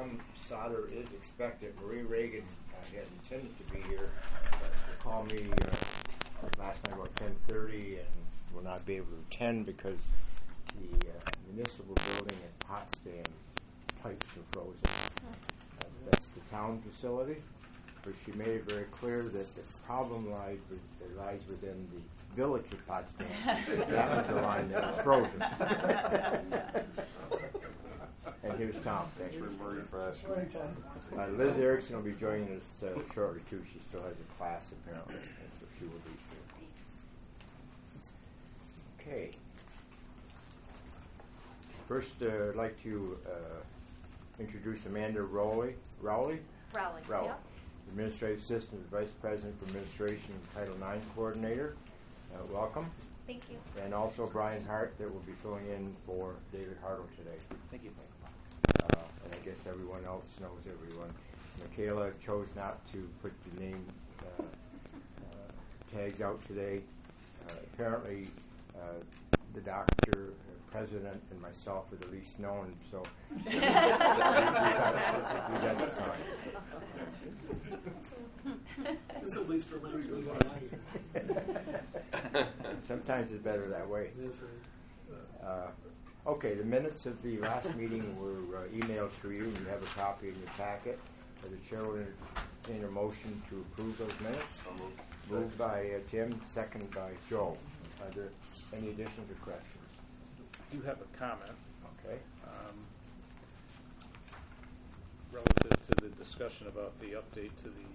Tom Sauter is expected. Marie Reagan had intended to be here, but she called me last night about 10:30 and will not be able to attend because the municipal building at Potsdam pipes are frozen. That's the town facility, but she made it very clear that the problem lies within the village of Potsdam. That was the line that was frozen. And here's Tom. Thanks for Liz Erickson will be joining us shortly too. She still has a class apparently, and so she will be here. Okay. First, I'd like to introduce Amanda Rowley. Yep. Administrative Assistant Vice President for Administration and Title IX Coordinator. Welcome. Thank you. And also Brian Hart that will be filling in for David Hartle today. Thank you. And I guess everyone else knows everyone. Michaela chose not to put the name tags out today. Apparently, the doctor, president, and myself are the least known, so we got the sign. This at least reminds me why I'm here. Sometimes it's better that way. That's right. Okay, the minutes of the last meeting were emailed to you, and you have a copy in your packet. The chair will entertain a motion to approve those minutes. Moved by Tim, seconded by Joe. Are there any additions or corrections? I do have a comment. Okay. Relative to the discussion about the update to the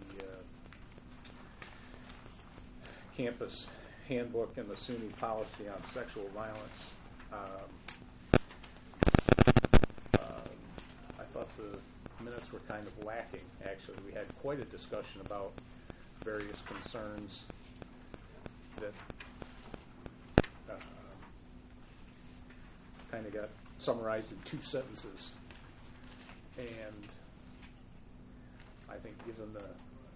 campus handbook and the SUNY policy on sexual violence. I thought the minutes were kind of lacking, actually. We had quite a discussion about various concerns that kind of got summarized in 2 sentences. And I think given the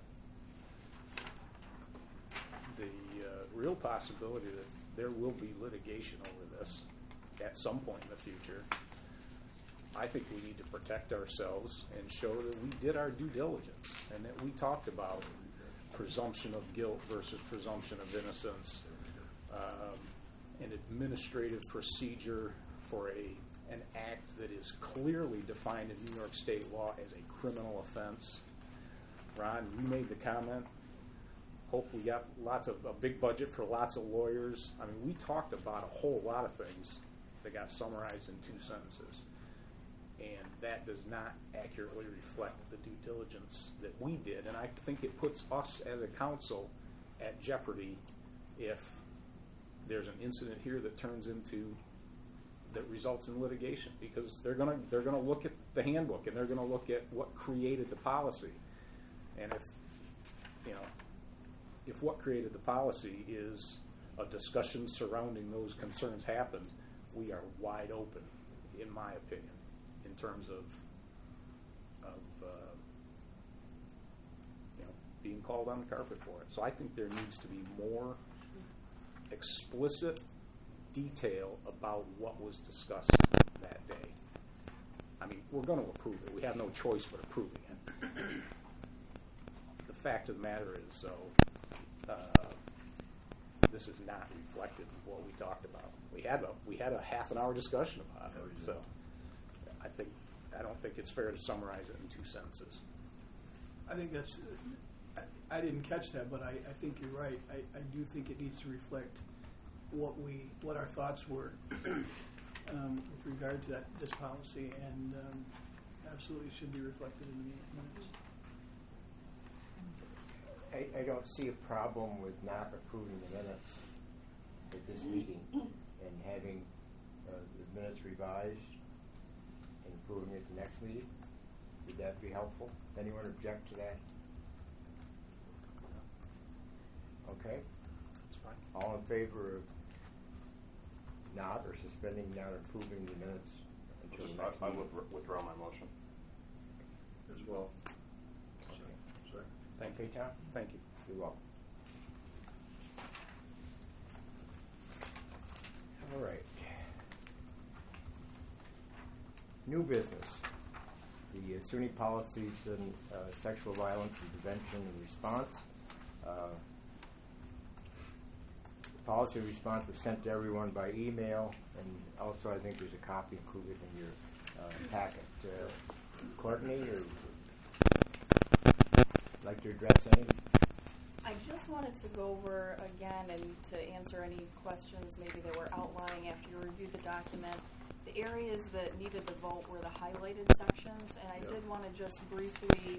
real possibility that there will be litigation over this at some point in the future, I think we need to protect ourselves and show that we did our due diligence and that we talked about presumption of guilt versus presumption of innocence, an administrative procedure for an act that is clearly defined in New York State law as a criminal offense. Ron, you made the comment. Hope we got a big budget for lots of lawyers. I mean, we talked about a whole lot of things that got summarized in 2 sentences. And that does not accurately reflect the due diligence that we did. And I think it puts us as a council at jeopardy if there's an incident here that results in litigation, because they're gonna look at the handbook and they're gonna look at what created the policy. And if what created the policy is a discussion surrounding those concerns happened, we are wide open, in my opinion, in terms of being called on the carpet for it. So I think there needs to be more explicit detail about what was discussed that day. I mean, we're going to approve it. We have no choice but approving it. The fact of the matter is, this is not reflected in what we talked about. We had a half an hour discussion about it. So I don't think it's fair to summarize it in 2 sentences. I think that's. I didn't catch that, but I think you're right. I do think it needs to reflect what our thoughts were with regard to this policy, and absolutely should be reflected in the minutes. I don't see a problem with not approving the minutes at this meeting and having the minutes revised and approving it at the next meeting. Would that be helpful? Anyone object to that? Okay. That's fine. All in favor of not or suspending, not approving the minutes until the next meeting? I would withdraw my motion as well. Sorry. Thank you, Tom. Thank you. You're welcome. All right. New business. The SUNY policies and sexual violence and prevention and response. The policy response was sent to everyone by email, and also I think there's a copy included in your packet. Courtney, or like to address any? I just wanted to go over again and to answer any questions maybe that were outlying after you reviewed the document. The areas that needed the vote were the highlighted sections, and I did want to just briefly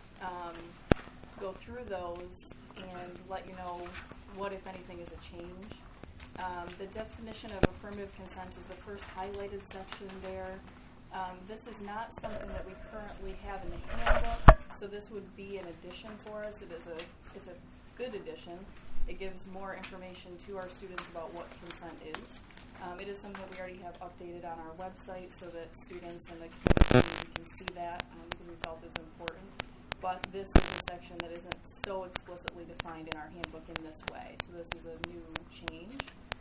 go through those and let you know what, if anything, is a change. The definition of affirmative consent is the first highlighted section there. This is not something that we currently have in the handbook, so this would be an addition for us. It's a good addition. It gives more information to our students about what consent is. It is something that we already have updated on our website so that students and the community can see that because we felt it was important. But this is a section that isn't so explicitly defined in our handbook in this way, so this is a new change.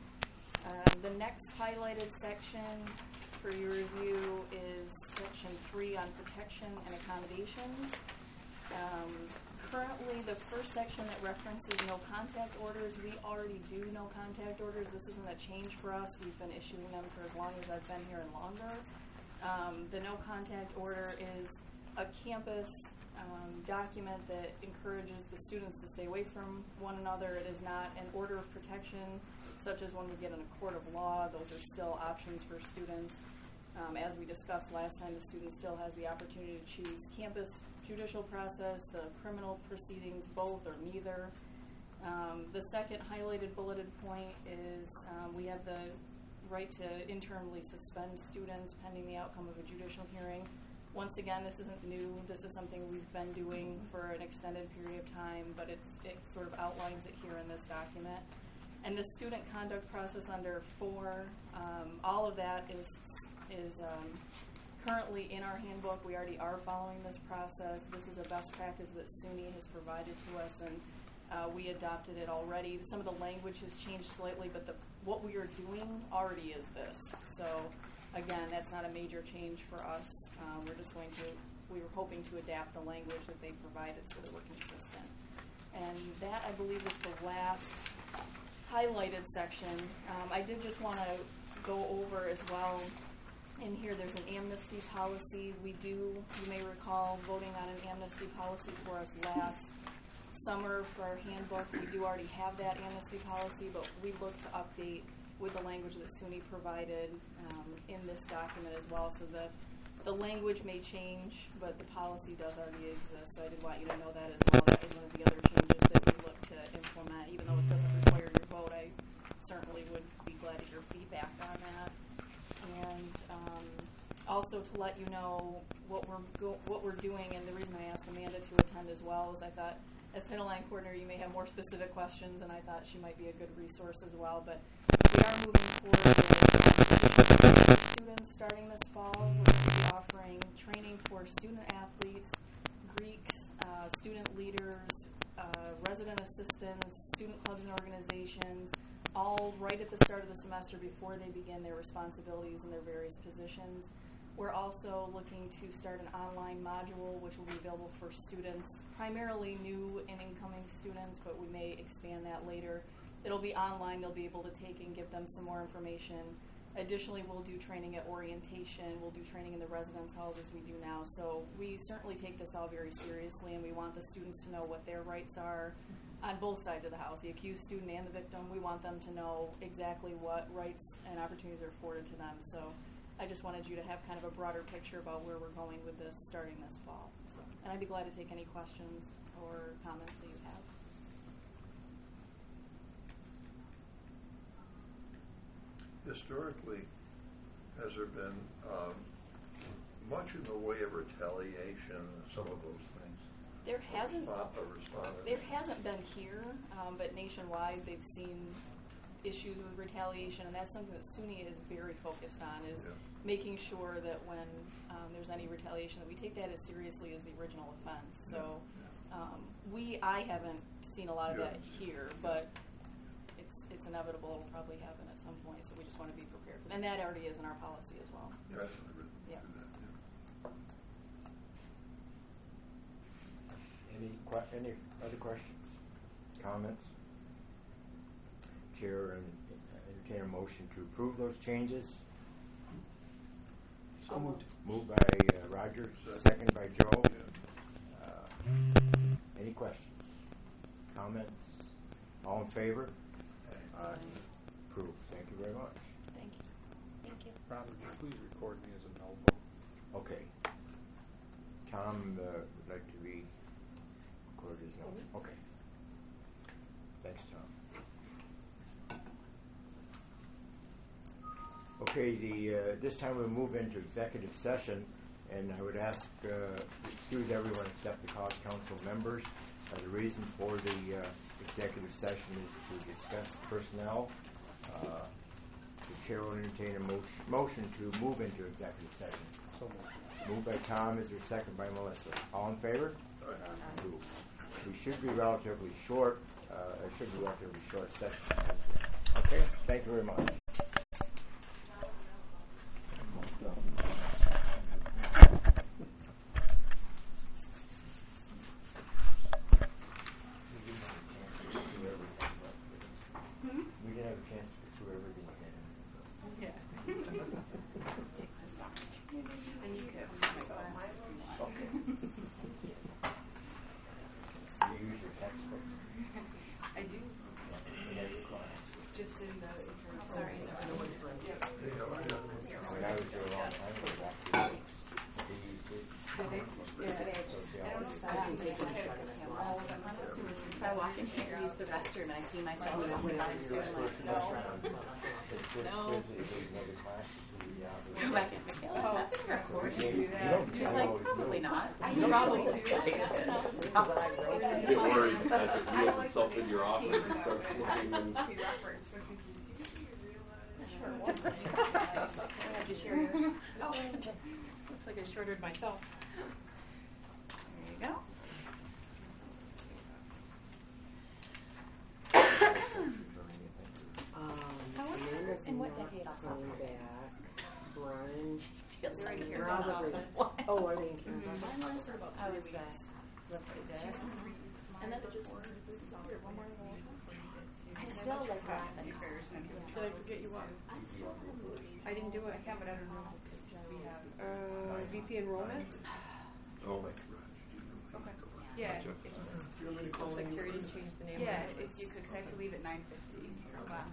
The next highlighted section for your review is section 3 on protection and accommodations. Currently, the first section that references no contact orders, we already do no contact orders. This isn't a change for us. We've been issuing them for as long as I've been here and longer. The no contact order is a campus document that encourages the students to stay away from one another. It is not an order of protection, such as one we get in a court of law. Those are still options for students. As we discussed last time, the student still has the opportunity to choose campus judicial process, the criminal proceedings, both or neither. The second highlighted bulleted point is we have the right to internally suspend students pending the outcome of a judicial hearing. Once again, this isn't new. This is something we've been doing for an extended period of time, but it sort of outlines it here in this document. And the student conduct process under 4, all of that is currently in our handbook. We already are following this process. This is a best practice that SUNY has provided to us, and we adopted it already. Some of the language has changed slightly, but what we are doing already is this. So, again, that's not a major change for us. We were hoping to adapt the language that they provided so that we're consistent. And that, I believe, is the last highlighted section. I did just want to go over as well. In here, there's an amnesty policy. You may recall, voting on an amnesty policy for us last summer for our handbook. We do already have that amnesty policy, but we look to update with the language that SUNY provided in this document as well. So the language may change, but the policy does already exist. So I did want you to know that as well. That is one of the other changes that we look to implement. Even though it doesn't require your vote, I certainly would be glad to hear feedback on that. And also to let you know what we're doing, and the reason I asked Amanda to attend as well is I thought, as Title IX coordinator, you may have more specific questions, and I thought she might be a good resource as well. But we are moving forward with students starting this fall. We're going to be offering training for student athletes, Greeks, student leaders, resident assistants, student clubs and organizations, all right at the start of the semester before they begin their responsibilities in their various positions. We're also looking to start an online module which will be available for students, primarily new and incoming students, but we may expand that later. It'll be online. They'll be able to take and give them some more information. Additionally, we'll do training at orientation. We'll do training in the residence halls as we do now. So we certainly take this all very seriously, and we want the students to know what their rights are on both sides of the house, the accused student and the victim. We want them to know exactly what rights and opportunities are afforded to them. So I just wanted you to have kind of a broader picture about where we're going with this starting this fall. So, and I'd be glad to take any questions or comments that you have. Historically, has there been much in the way of retaliation and some of those things? There hasn't been here, but nationwide they've seen issues with retaliation, and that's something that SUNY is very focused on, is making sure that when there's any retaliation, that we take that as seriously as the original offense. So I haven't seen a lot of that here, but it's inevitable. It'll probably happen at some point, so we just want to be prepared for that. And that already is in our policy as well. Yeah. any other questions, comments? Chair entertain a motion to approve those changes. So moved. Moved by Roger, second by Joe. Any questions, comments? All in favor? Approved. Thank you very much. Thank you. Thank you. Ron, would you please record me as a no vote? Okay. Tom would like to be recorded as no. Okay. Thanks, Tom. Okay, this time we'll move into executive session, and I would ask, excuse everyone except the College Council members. The reason for the executive session is to discuss personnel. The chair will entertain a motion to move into executive session. So moved. Moved by Tom, is there a second by Melissa? All in favor? Approved. We should be relatively short. It should be a relatively short session. Okay, thank you very much. We didn't have a chance to go through everything again. Yeah. And you could have Okay. You use your textbook I do. in every class. Just in the intro. Sorry. When I was here a long time ago, back to the weeks, they used it. So I walk in here, use the restroom, and I see myself walking by the school, and I'm like, no. Go back and Michaela, is that being recorded? She's like, probably not. You probably do. Get worried as it reveals itself in your office and starts looking and I have to share yours. Oh, looks like I shorted myself. There you go. In what decade also? Coming back, brunch. Feels like Right you're here. probably. Oh, are they in Kansas? Mine was about I 3 was weeks. And then it just here, one more thing. I still like that. Did I forget you what? I didn't do it. I can't, but I don't know. We have VP enrollment. oh, Okay. Yeah. Do you want me to call Looks like in Terry first? didn't change the name. Yeah, if you could, 'cause I have to leave at 9:50 for class.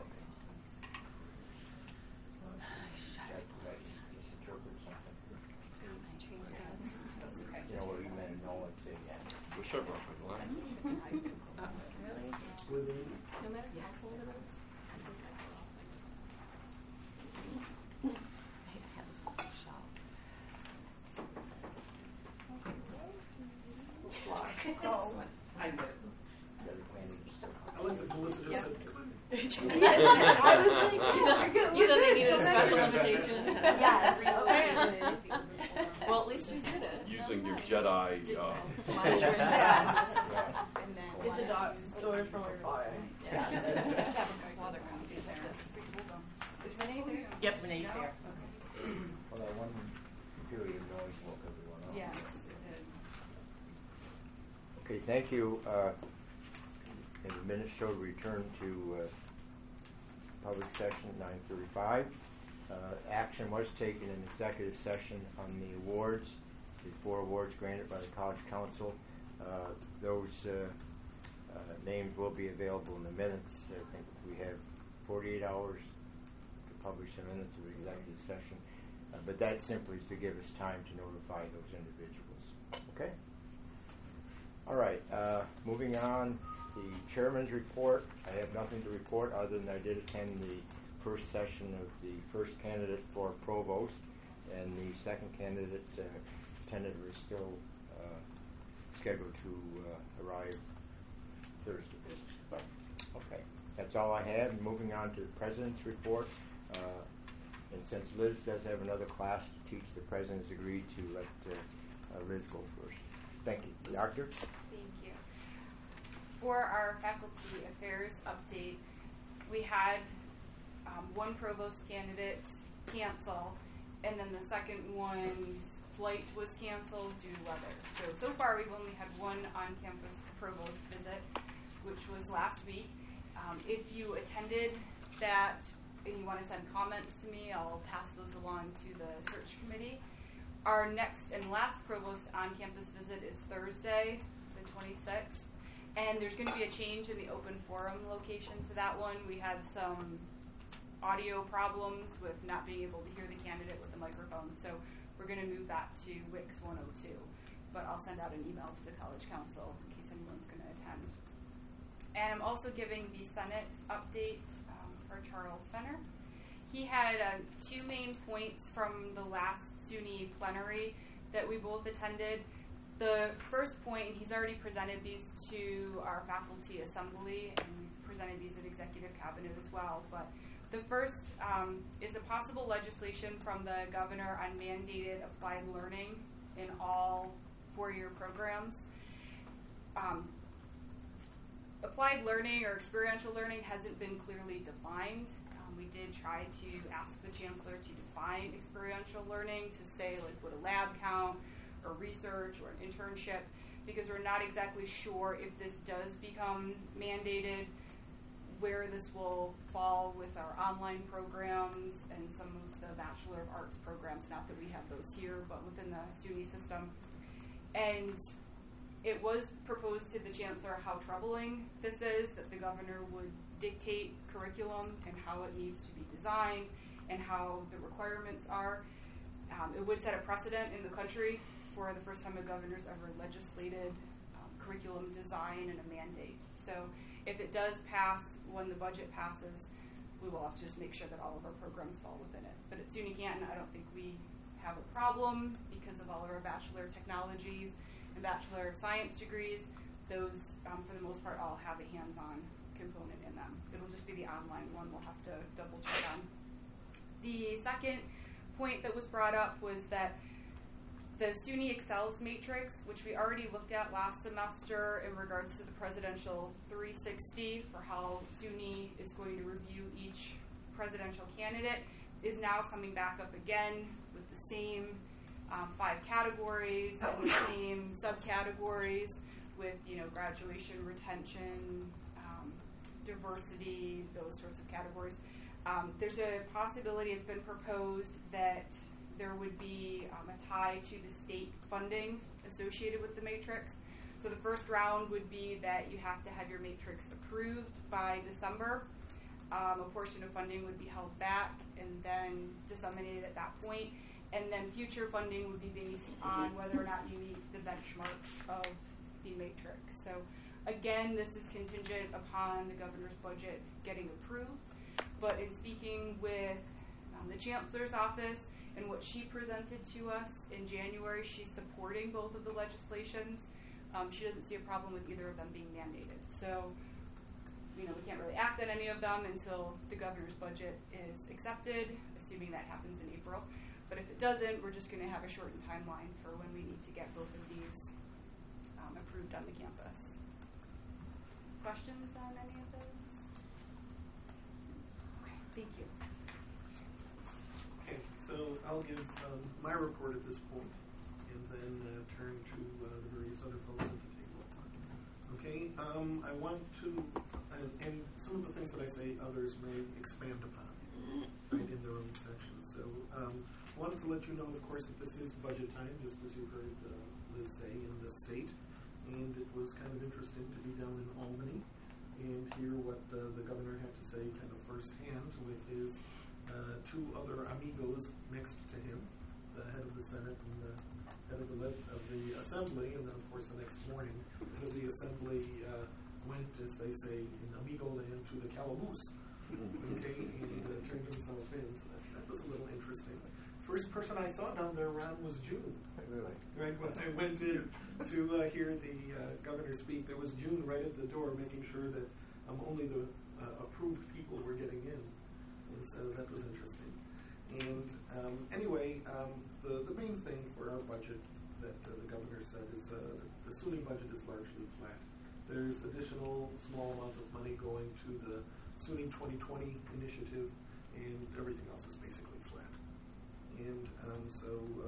Change that. That's okay. You know what you meant, no one said that. we're short off my glasses. Really? Within No matter how old it is? I did. The other candidates still- I like that Melissa just said, You thought they needed a special invitation? Yes, apparently. Well, at least you did it. Using your Jedi. Yes. And then Get the door from afar. Yeah. Have a couple other copies there. Is Renee there? Yep, Renee's there. Well, that one period of noise woke everyone up. Yes, it did. Okay, thank you. And the minutes show return to public session 9:35. Action was taken in executive session on the awards, the 4 awards granted by the College Council. Those names will be available in the minutes. I think we have 48 hours to publish the minutes of the executive session. But that simply is to give us time to notify those individuals. Okay? All right, moving on, the chairman's report. I have nothing to report other than I did attend the first session of the first candidate for provost, and the second candidate tentatively still scheduled to arrive Thursday. But, okay, that's all I have. And moving on to the president's report. And since Liz does have another class to teach, the president has agreed to let Liz go first. Thank you. Doctor? Thank you. For our faculty affairs update, we had one provost candidate cancel, and then the second one flight was canceled due to weather. So far we've only had one on-campus provost visit, which was last week. If you attended that and you want to send comments to me, I'll pass those along to the search committee. Our next and last provost on-campus visit is Thursday, the 26th. And there's going to be a change in the open forum location to that one. We had some audio problems with not being able to hear the candidate with the microphone. So we're going to move that to WIX 102. But I'll send out an email to the College Council in case anyone's going to attend. And I'm also giving the Senate update for Charles Fenner. He had two main points from the last SUNY plenary that we both attended. The first point, he's already presented these to our faculty assembly, and we presented these at executive cabinet as well. But the first is a possible legislation from the governor on mandated applied learning in all four-year programs. Applied learning or experiential learning hasn't been clearly defined. We did try to ask the chancellor to define experiential learning to say, like, would a lab count, or research, or an internship, because we're not exactly sure if this does become mandated, where this will fall with our online programs and some of the Bachelor of Arts programs, not that we have those here, but within the SUNY system. And it was proposed to the chancellor how troubling this is, that the governor would dictate curriculum and how it needs to be designed and how the requirements are. It would set a precedent in the country for the first time a governor's ever legislated curriculum design and a mandate. So if it does pass, when the budget passes, we will have to just make sure that all of our programs fall within it. But at SUNY Canton, I don't think we have a problem because of all of our Bachelor of Technologies and Bachelor of Science degrees. Those, for the most part, all have a hands-on component in them. It'll just be the online one we'll have to double check on. The second point that was brought up was that the SUNY Excels matrix, which we already looked at last semester in regards to the presidential 360 for how SUNY is going to review each presidential candidate, is now coming back up again with the same 5 categories and the same subcategories with, graduation, retention, diversity, those sorts of categories. There's a possibility, it's been proposed, that there would be a tie to the state funding associated with the matrix. So the first round would be that you have to have your matrix approved by December. A portion of funding would be held back and then disseminated at that point. And then future funding would be based on whether or not you meet the benchmarks of the matrix. So again, this is contingent upon the governor's budget getting approved. But in speaking with the chancellor's office and what she presented to us in January, she's supporting both of the legislations. She doesn't see a problem with either of them being mandated. So, we can't really act on any of them until the governor's budget is accepted, assuming that happens in April. But if it doesn't, we're just going to have a shortened timeline for when we need to get both of these approved on the campus. Questions on any of those? Okay, thank you. Okay, so I'll give my report at this point and then turn to the various other folks at the table. Okay, I want to, and some of the things that I say others may expand upon, right, in their own sections. So wanted to let you know, of course, that this is budget time, just as you heard Liz say, in the state. And it was kind of interesting to be down in Albany and hear what the governor had to say kind of firsthand with his 2 other amigos next to him, the head of the Senate and the head of the Assembly. And then, of course, the next morning, the head of the Assembly went, as they say, in amigo land to the calaboose, okay, and turned himself in. So that was a little interesting. First person I saw down there, Ron, was June. Really? Right, when I went in to hear the governor speak, there was June right at the door making sure that only the approved people were getting in. And so that was interesting. And anyway, the main thing for our budget that the governor said is the SUNY budget is largely flat. There's additional small amounts of money going to the SUNY 2020 initiative, and everything else is basically flat. And so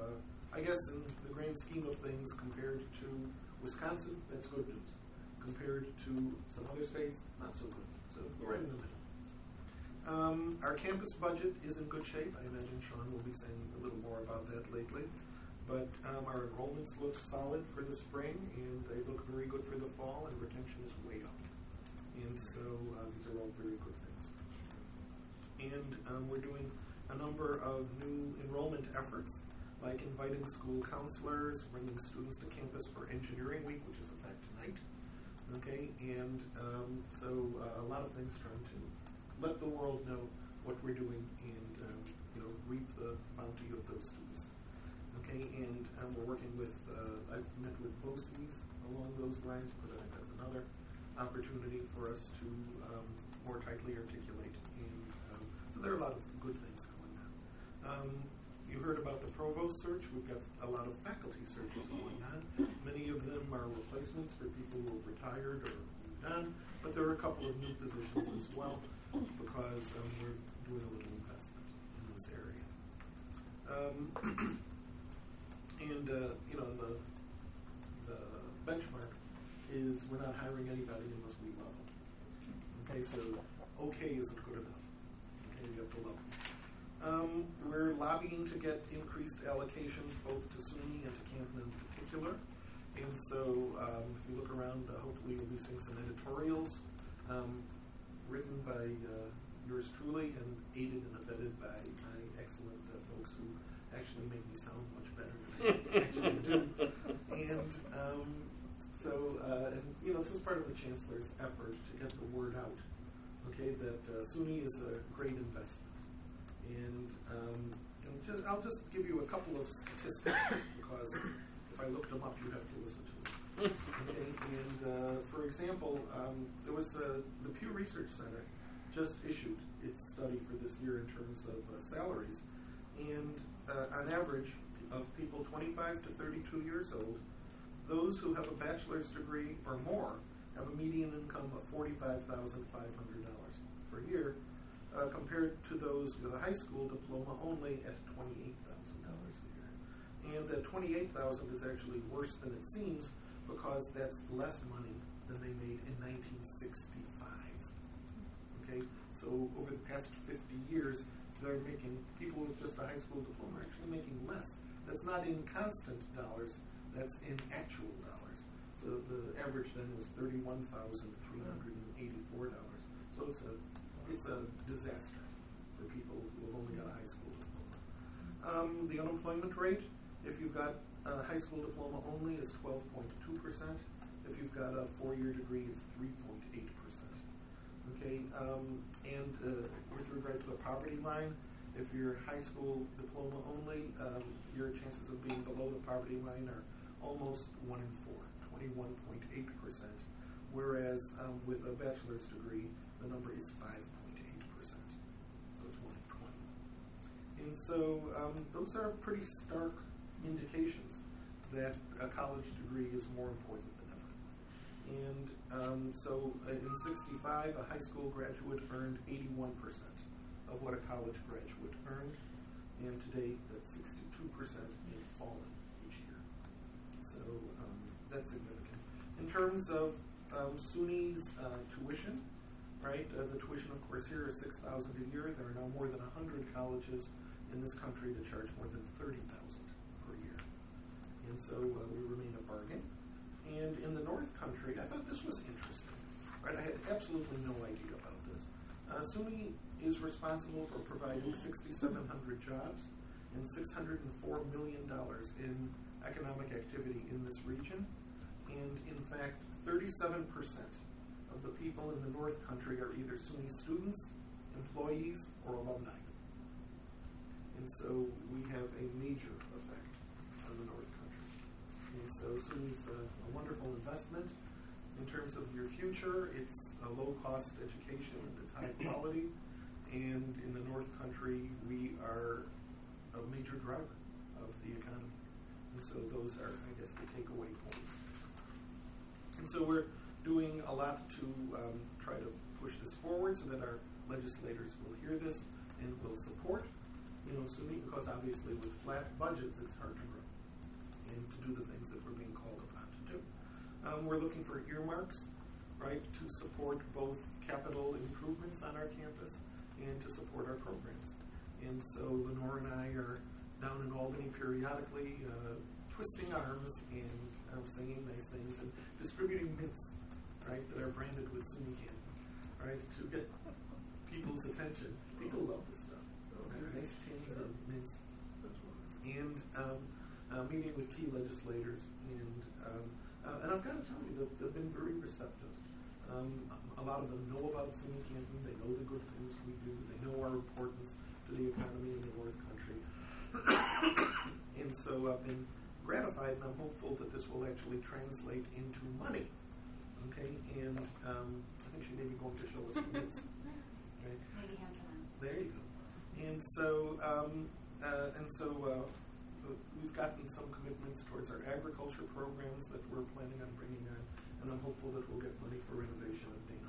I guess in the grand scheme of things, compared to Wisconsin, that's good news. Compared to some other states, not so good. So we're in the middle. Our campus budget is in good shape. I imagine Sean will be saying a little more about that lately. But our enrollments look solid for the spring, and they look very good for the fall, and retention is way up. And so these are all very good things. And we're doing a number of new enrollment efforts, like inviting school counselors, bringing students to campus for Engineering Week, which is in fact tonight. Okay, and so a lot of things trying to let the world know what we're doing and reap the bounty of those students. Okay, and we're working with, I've met with BOCES along those lines, because I think that's another opportunity for us to more tightly articulate. And so there are a lot of good things going on. You heard about the provost search. We've got a lot of faculty searches going on. Many of them are replacements for people who have retired or moved on, but there are a couple of new positions as well, because we're doing a little investment in this area. And the benchmark is we're not hiring anybody unless we love them. Okay, so okay isn't good enough. Okay, you have to love them. We're lobbying to get increased allocations both to SUNY and to Canton in particular. And so if you look around, hopefully you'll be seeing some editorials written by yours truly and aided and abetted by my excellent folks who actually make me sound much better than I actually do. And this is part of the Chancellor's effort to get the word out, okay, that SUNY is a great investment. And I'll just give you a couple of statistics just because if I looked them up, you'd have to listen to them. Okay? And for example, there was the Pew Research Center just issued its study for this year in terms of salaries. And on average, of people 25 to 32 years old, those who have a bachelor's degree or more have a median income of $45,500 per year, compared to those with a high school diploma only at $28,000 a year. And that $28,000 is actually worse than it seems, because that's less money than they made in 1965. Okay, so over the past 50 years, they're making, people with just a high school diploma are actually making less. That's not in constant dollars, that's in actual dollars. So the average then was $31,384. So it's a disaster for people who have only got a high school diploma. The unemployment rate, if you've got a high school diploma only, is 12.2%. If you've got a 4-year degree, it's 3.8%. Okay, and with regard to the poverty line, if you're high school diploma only, your chances of being below the poverty line are almost 1 in 4, 21.8%, whereas with a bachelor's degree, the number is 5.8%. So it's 1 in 20. And so those are pretty stark indications that a college degree is more important than ever. And so in 65, a high school graduate earned 81% of what a college graduate earned, and today that's 62% and falling each year. So that's significant. In terms of SUNY's tuition, right? The tuition, of course, here is $6,000 a year. There are now more than 100 colleges in this country that charge more than $30,000 per year, and so we remain a bargain. And in the North Country, I thought this was interesting. Right? I had absolutely no idea about this. SUNY is responsible for providing 6,700 jobs and $604 million in economic activity in this region. And in fact, 37% of the people in the North Country are either SUNY students, employees, or alumni. And so we have a major effect on the North Country. And so SUNY's a wonderful investment. In terms of your future, it's a low-cost education, it's high quality, and in the North Country, we are a major driver of the economy. And so those are, I guess, the takeaway points. And so we're doing a lot to try to push this forward so that our legislators will hear this and will support, SUNY, because obviously with flat budgets, it's hard to grow. and to do the things that we're being called upon to do. We're looking for earmarks, right, to support both capital improvements on our campus and to support our programs. And so Lenore and I are down in Albany periodically, twisting arms and singing nice things and distributing mints, right, that are branded with SUNY candy, right, to get people's attention. People love this stuff. Right? Nice tins of mints. And meeting with key legislators. And I've got to tell you that they've been very receptive. A lot of them know about SUNY Canton. They know the good things we do. They know our importance to the economy in the North Country. And so I've been gratified, and I'm hopeful that this will actually translate into money. Okay, and I think she may be going to show us the mints. Right? Maybe hands on. There you go. And so we've gotten some commitments towards our agriculture programs that we're planning on bringing on, and I'm hopeful that we'll get money for renovation of Dana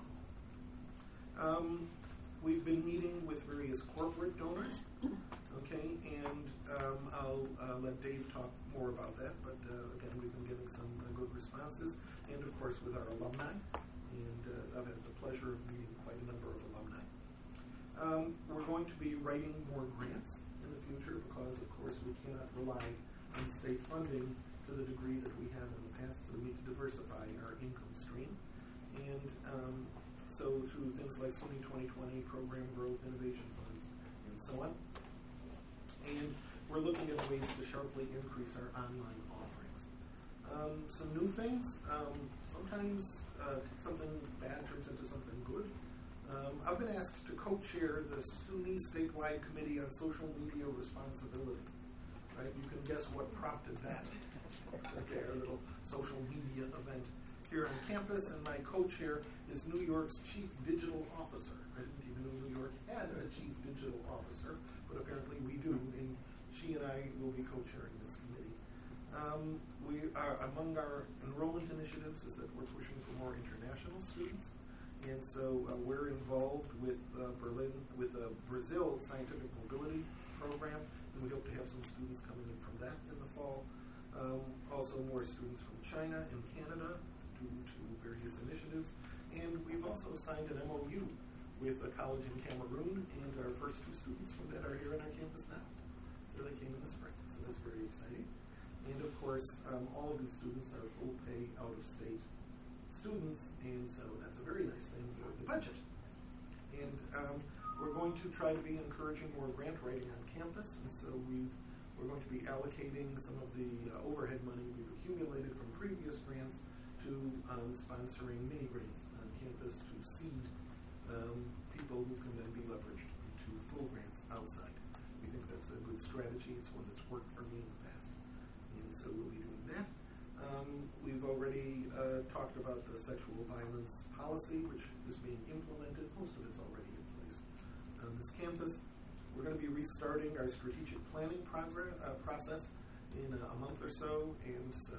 Hall. We've been meeting with various corporate donors, okay, and I'll let Dave talk more about that, but again, we've been getting some good responses, and of course with our alumni, and I've had the pleasure of meeting quite a number of alumni. We're going to be writing more grants in the future because, of course, we cannot rely on state funding to the degree that we have in the past, so we need to diversify our income stream. And so through things like SUNY 2020, program growth, innovation funds, and so on. And we're looking at ways to sharply increase our online offerings. Some new things. Sometimes something bad turns into something good. I've been asked to co-chair the SUNY Statewide Committee on Social Media Responsibility. Right? You can guess what prompted that. Okay, our little social media event here on campus, and my co-chair is New York's Chief Digital Officer. I didn't even know New York had a Chief Digital Officer, but apparently we do, and she and I will be co-chairing this committee. We are, among our enrollment initiatives is that we're pushing for more international students. And so we're involved with the Brazil Scientific Mobility Program, and we hope to have some students coming in from that in the fall. Also more students from China and Canada due to various initiatives. And we've also signed an MOU with a college in Cameroon, and our first 2 students from that are here on our campus now. So they came in the spring, so that's very exciting. And of course, all of these students are full pay out-of-state students, and so that's a very nice thing for the budget. And we're going to try to be encouraging more grant writing on campus, and so we're going to be allocating some of the overhead money we've accumulated from previous grants to sponsoring mini grants on campus to seed people who can then be leveraged into full grants outside. We think that's a good strategy. It's one that's worked for me in the past, and so we'll be doing that. We've already talked about the sexual violence policy, which is being implemented. Most of it's already in place on this campus. We're going to be restarting our strategic planning process in a month or so, and so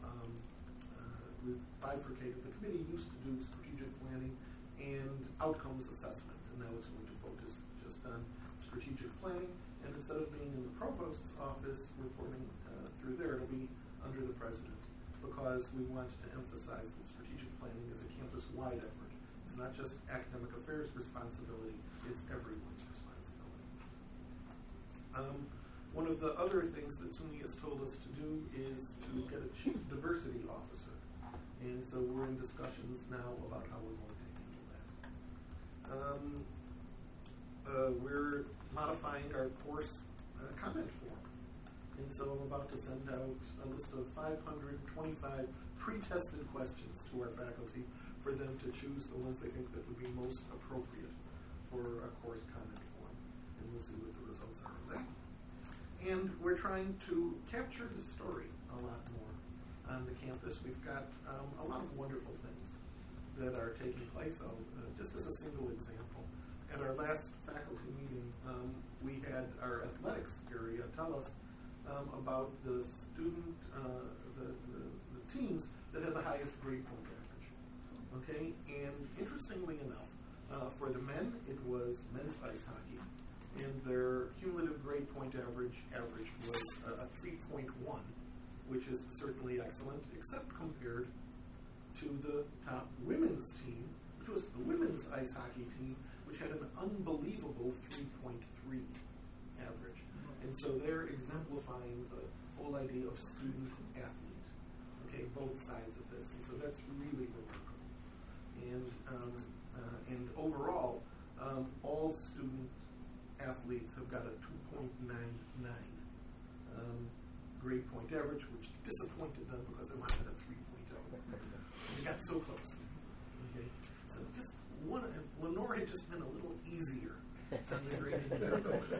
we've bifurcated. The committee used to do strategic planning and outcomes assessment, and now it's going to focus just on strategic planning. And instead of being in the provost's office reporting through there, it'll be under the president, because we want to emphasize that strategic planning is a campus-wide effort. It's not just academic affairs responsibility, it's everyone's responsibility. One of the other things that SUNY has told us to do is to get a chief diversity officer. And so we're in discussions now about how we're going to handle that. We're modifying our course comment form. And so I'm about to send out a list of 525 pre-tested questions to our faculty for them to choose the ones they think that would be most appropriate for a course comment form. And we'll see what the results are of that. And we're trying to capture the story a lot more on the campus. We've got a lot of wonderful things that are taking place. Just as a single example, at our last faculty meeting, we had our athletics area tell us about the student, the teams that had the highest grade point average. Okay, and interestingly enough, for the men, it was men's ice hockey, and their cumulative grade point average was a 3.1, which is certainly excellent, except compared to the top women's team, which was the women's ice hockey team, which had an unbelievable 3.3 average. And so they're exemplifying the whole idea of student athlete, okay, both sides of this. And so that's really remarkable. And overall, all student athletes have got a 2.99 grade point average, which disappointed them because they wanted a 3.0. They got so close. Okay, so just one. Lenore had just been a little easier on the grading than those.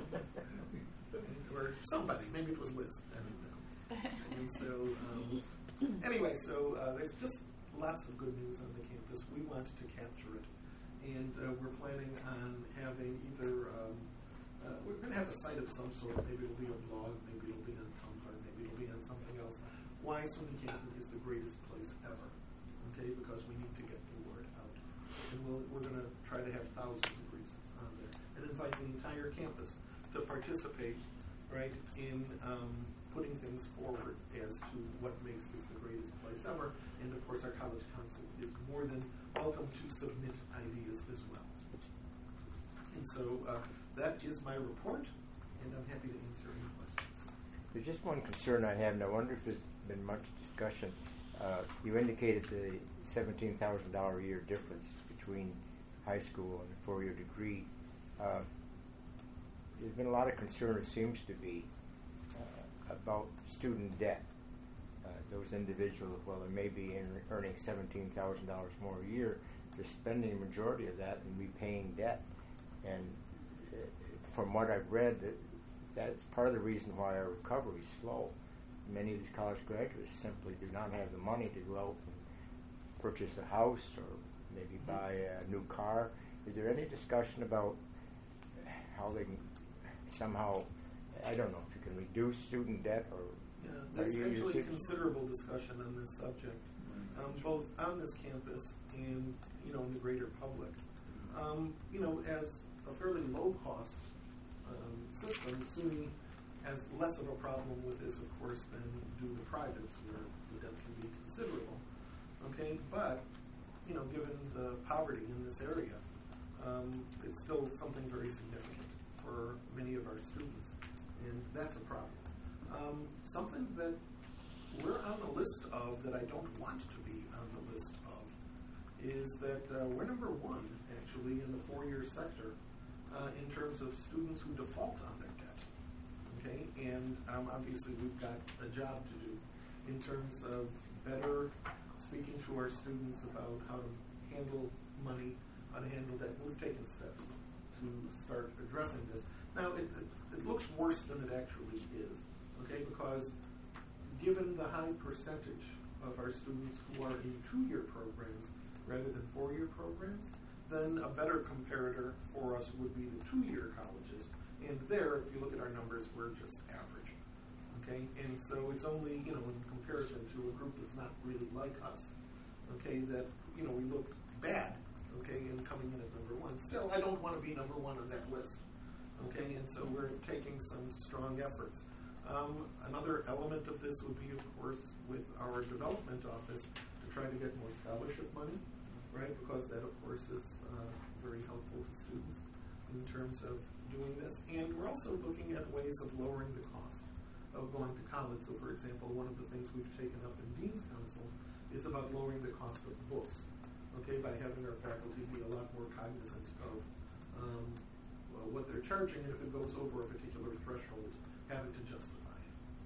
Or somebody, maybe it was Liz. I don't know. And so, anyway, so there's just lots of good news on the campus. We want to capture it, and we're planning on having either. We're going to have a site of some sort. Maybe it'll be a blog. Maybe it'll be on Tumblr. Maybe it'll be on something else. Why SUNY Canton is the greatest place ever. Okay, because we need to get the word out. And we're going to try to have thousands of reasons on there and invite the entire campus to participate, right, in putting things forward as to what makes this the greatest place ever. And, of course, our College Council is more than welcome to submit ideas as well. And so that is my report, and I'm happy to answer any questions. There's just one concern I have, and I wonder if there's been much discussion. You indicated the $17,000 a year difference between high school and a four-year degree. There's been a lot of concern, it seems to be, about student debt. Those individuals, well, they may be earning $17,000 more a year, they're spending the majority of that and repaying debt. And from what I've read, that's part of the reason why our recovery is slow. Many of these college graduates simply do not have the money to go out and purchase a house or maybe buy a new car. Is there any discussion about how they can somehow, I don't know, if you can reduce student debt or... Yeah, there's actually considerable discussion on this subject, both on this campus and, in the greater public. As a fairly low-cost system, SUNY has less of a problem with this, of course, than do the privates, where the debt can be considerable. Okay, but given the poverty in this area, it's still something very significant for many of our students, and that's a problem. Something that we're on the list of that I don't want to be on the list of is that we're number one, actually, in the four-year sector in terms of students who default on their debt. Okay, and obviously we've got a job to do in terms of better speaking to our students about how to handle money, how to handle debt. We've taken steps to start addressing this. Now, it looks worse than it actually is, okay, because given the high percentage of our students who are in two-year programs rather than four-year programs, then a better comparator for us would be the two-year colleges. And there, if you look at our numbers, we're just average. Okay? And so it's only, in comparison to a group that's not really like us, okay, that, we look bad, okay, in coming in at number one. Still, I don't want to be number one on that list. Okay? And so we're taking some strong efforts. Another element of this would be, of course, with our development office to try to get more scholarship money, right? Because that, of course, is very helpful to students in terms of doing this. And we're also looking at ways of lowering the cost of going to college. So, for example, one of the things we've taken up in Dean's Council is about lowering the cost of books, okay, by having our faculty be a lot more cognizant of what they're charging, and if it goes over a particular threshold, having to justify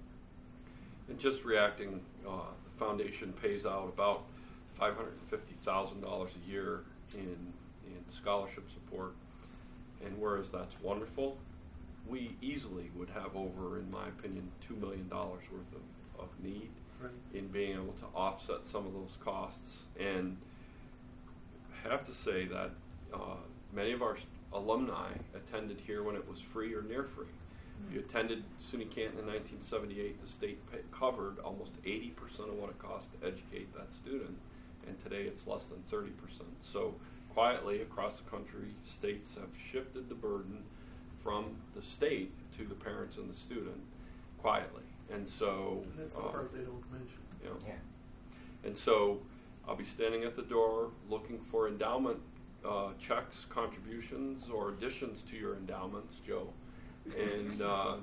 it. And just reacting, the foundation pays out about $550,000 a year in scholarship support, and whereas that's wonderful, we easily would have over, in my opinion, $2 million worth of need in being able to offset some of those costs. And I have to say that many of our alumni attended here when it was free or near free. If you attended SUNY Canton in 1978, the state covered almost 80% of what it cost to educate that student, and today it's less than 30%. So quietly across the country, states have shifted the burden from the state to the parents and the student quietly. And so, And that's the part they don't mention. you know, Yeah. and so I'll be standing at the door looking for endowment checks, contributions, or additions to your endowments, Joe. And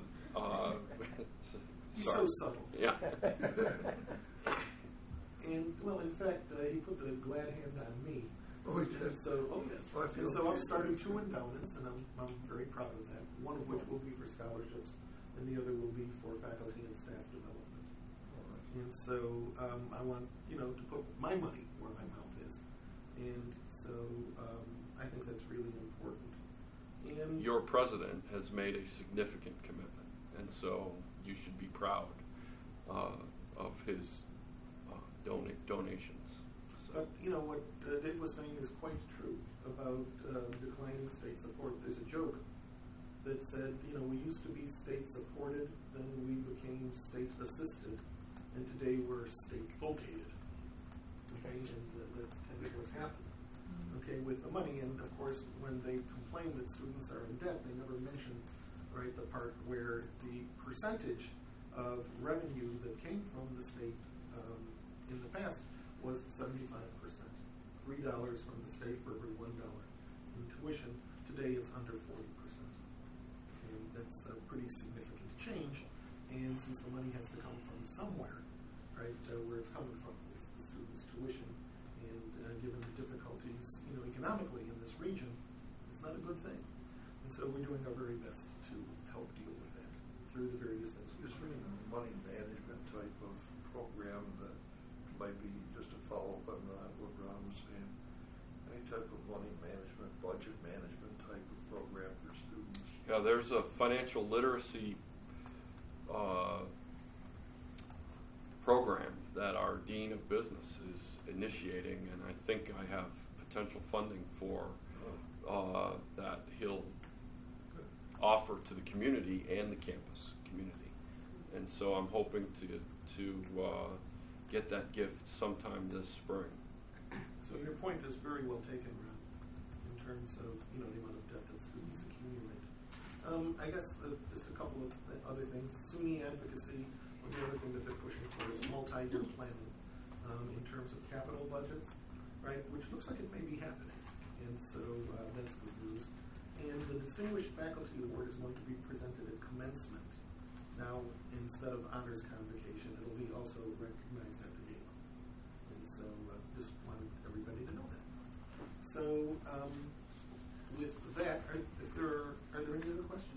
He's sorry. so subtle. Yeah. And, well, in fact, he put the glad hand on me. Oh, he did? So, oh yes. Well, I feel And so I've good. started 2 endowments, and I'm very proud of that. One of which will be for scholarships, and the other will be for faculty and staff development. And so I want, to put my money where my mouth is. And so I think that's really important. And Your president has made a significant commitment, and so you should be proud of his donations. So. But what Dave was saying is quite true about declining state support. There's a joke that said, we used to be state supported, then we became state assisted, and today we're state located. Okay, and that's kind of what's happened. Okay, with the money, and of course, when they complain that students are in debt, they never mention, right, the part where the percentage of revenue that came from the state in the past was 75%. $3 from the state for every $1 in tuition. Today it's under 40%. And that's a pretty significant change. And since the money has to come from somewhere, right, where it's coming from is the students' tuition. And given the difficulties, economically in this region, it's not a good thing. And so we're doing our very best to help deal with that through the various things we're Is there doing. any money management type of program that might be just a follow-up on what Ron was saying? Any type of money management, budget management type of program for students? Yeah, there's a financial literacy program that our Dean of Business is initiating, and I think I have potential funding for that he'll offer to the community and the campus community. And so I'm hoping to get that gift sometime this spring. So your point is very well taken, Ron, in terms of the amount of debt that students accumulate. I guess just a couple of other things. SUNY advocacy, the other thing that they're pushing for is multi-year planning in terms of capital budgets, right? Which looks like it may be happening, and so that's good news. And the Distinguished Faculty Award is going to be presented at commencement. Now, instead of honors convocation, it'll be also recognized at the gala. And so just wanted everybody to know that. So with that, are there any other questions?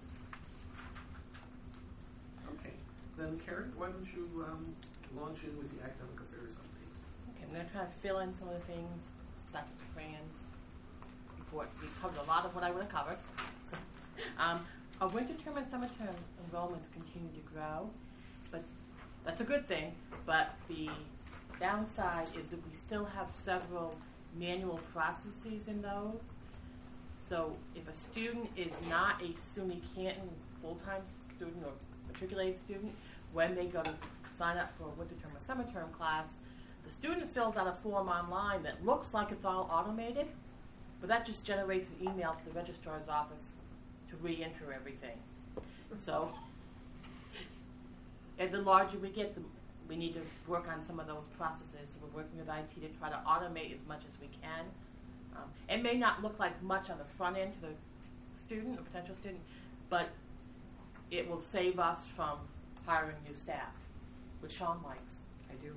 Okay. Then Karen, why don't you launch in with the academic affairs update? Okay, I'm going to try to fill in some of the things Dr. Fran's report. We covered a lot of what I would have covered. Our winter term and summer term enrollments continue to grow, but that's a good thing. But the downside is that we still have several manual processes in those. So if a student is not a SUNY Canton full-time student or matriculated student, when they go to sign up for a winter term or summer term class, the student fills out a form online that looks like it's all automated, but that just generates an email to the registrar's office to re-enter everything. So, as the larger we get, we need to work on some of those processes. So we're working with IT to try to automate as much as we can. It may not look like much on the front end to the student or potential student, but it will save us from hiring new staff, which Sean likes. I do.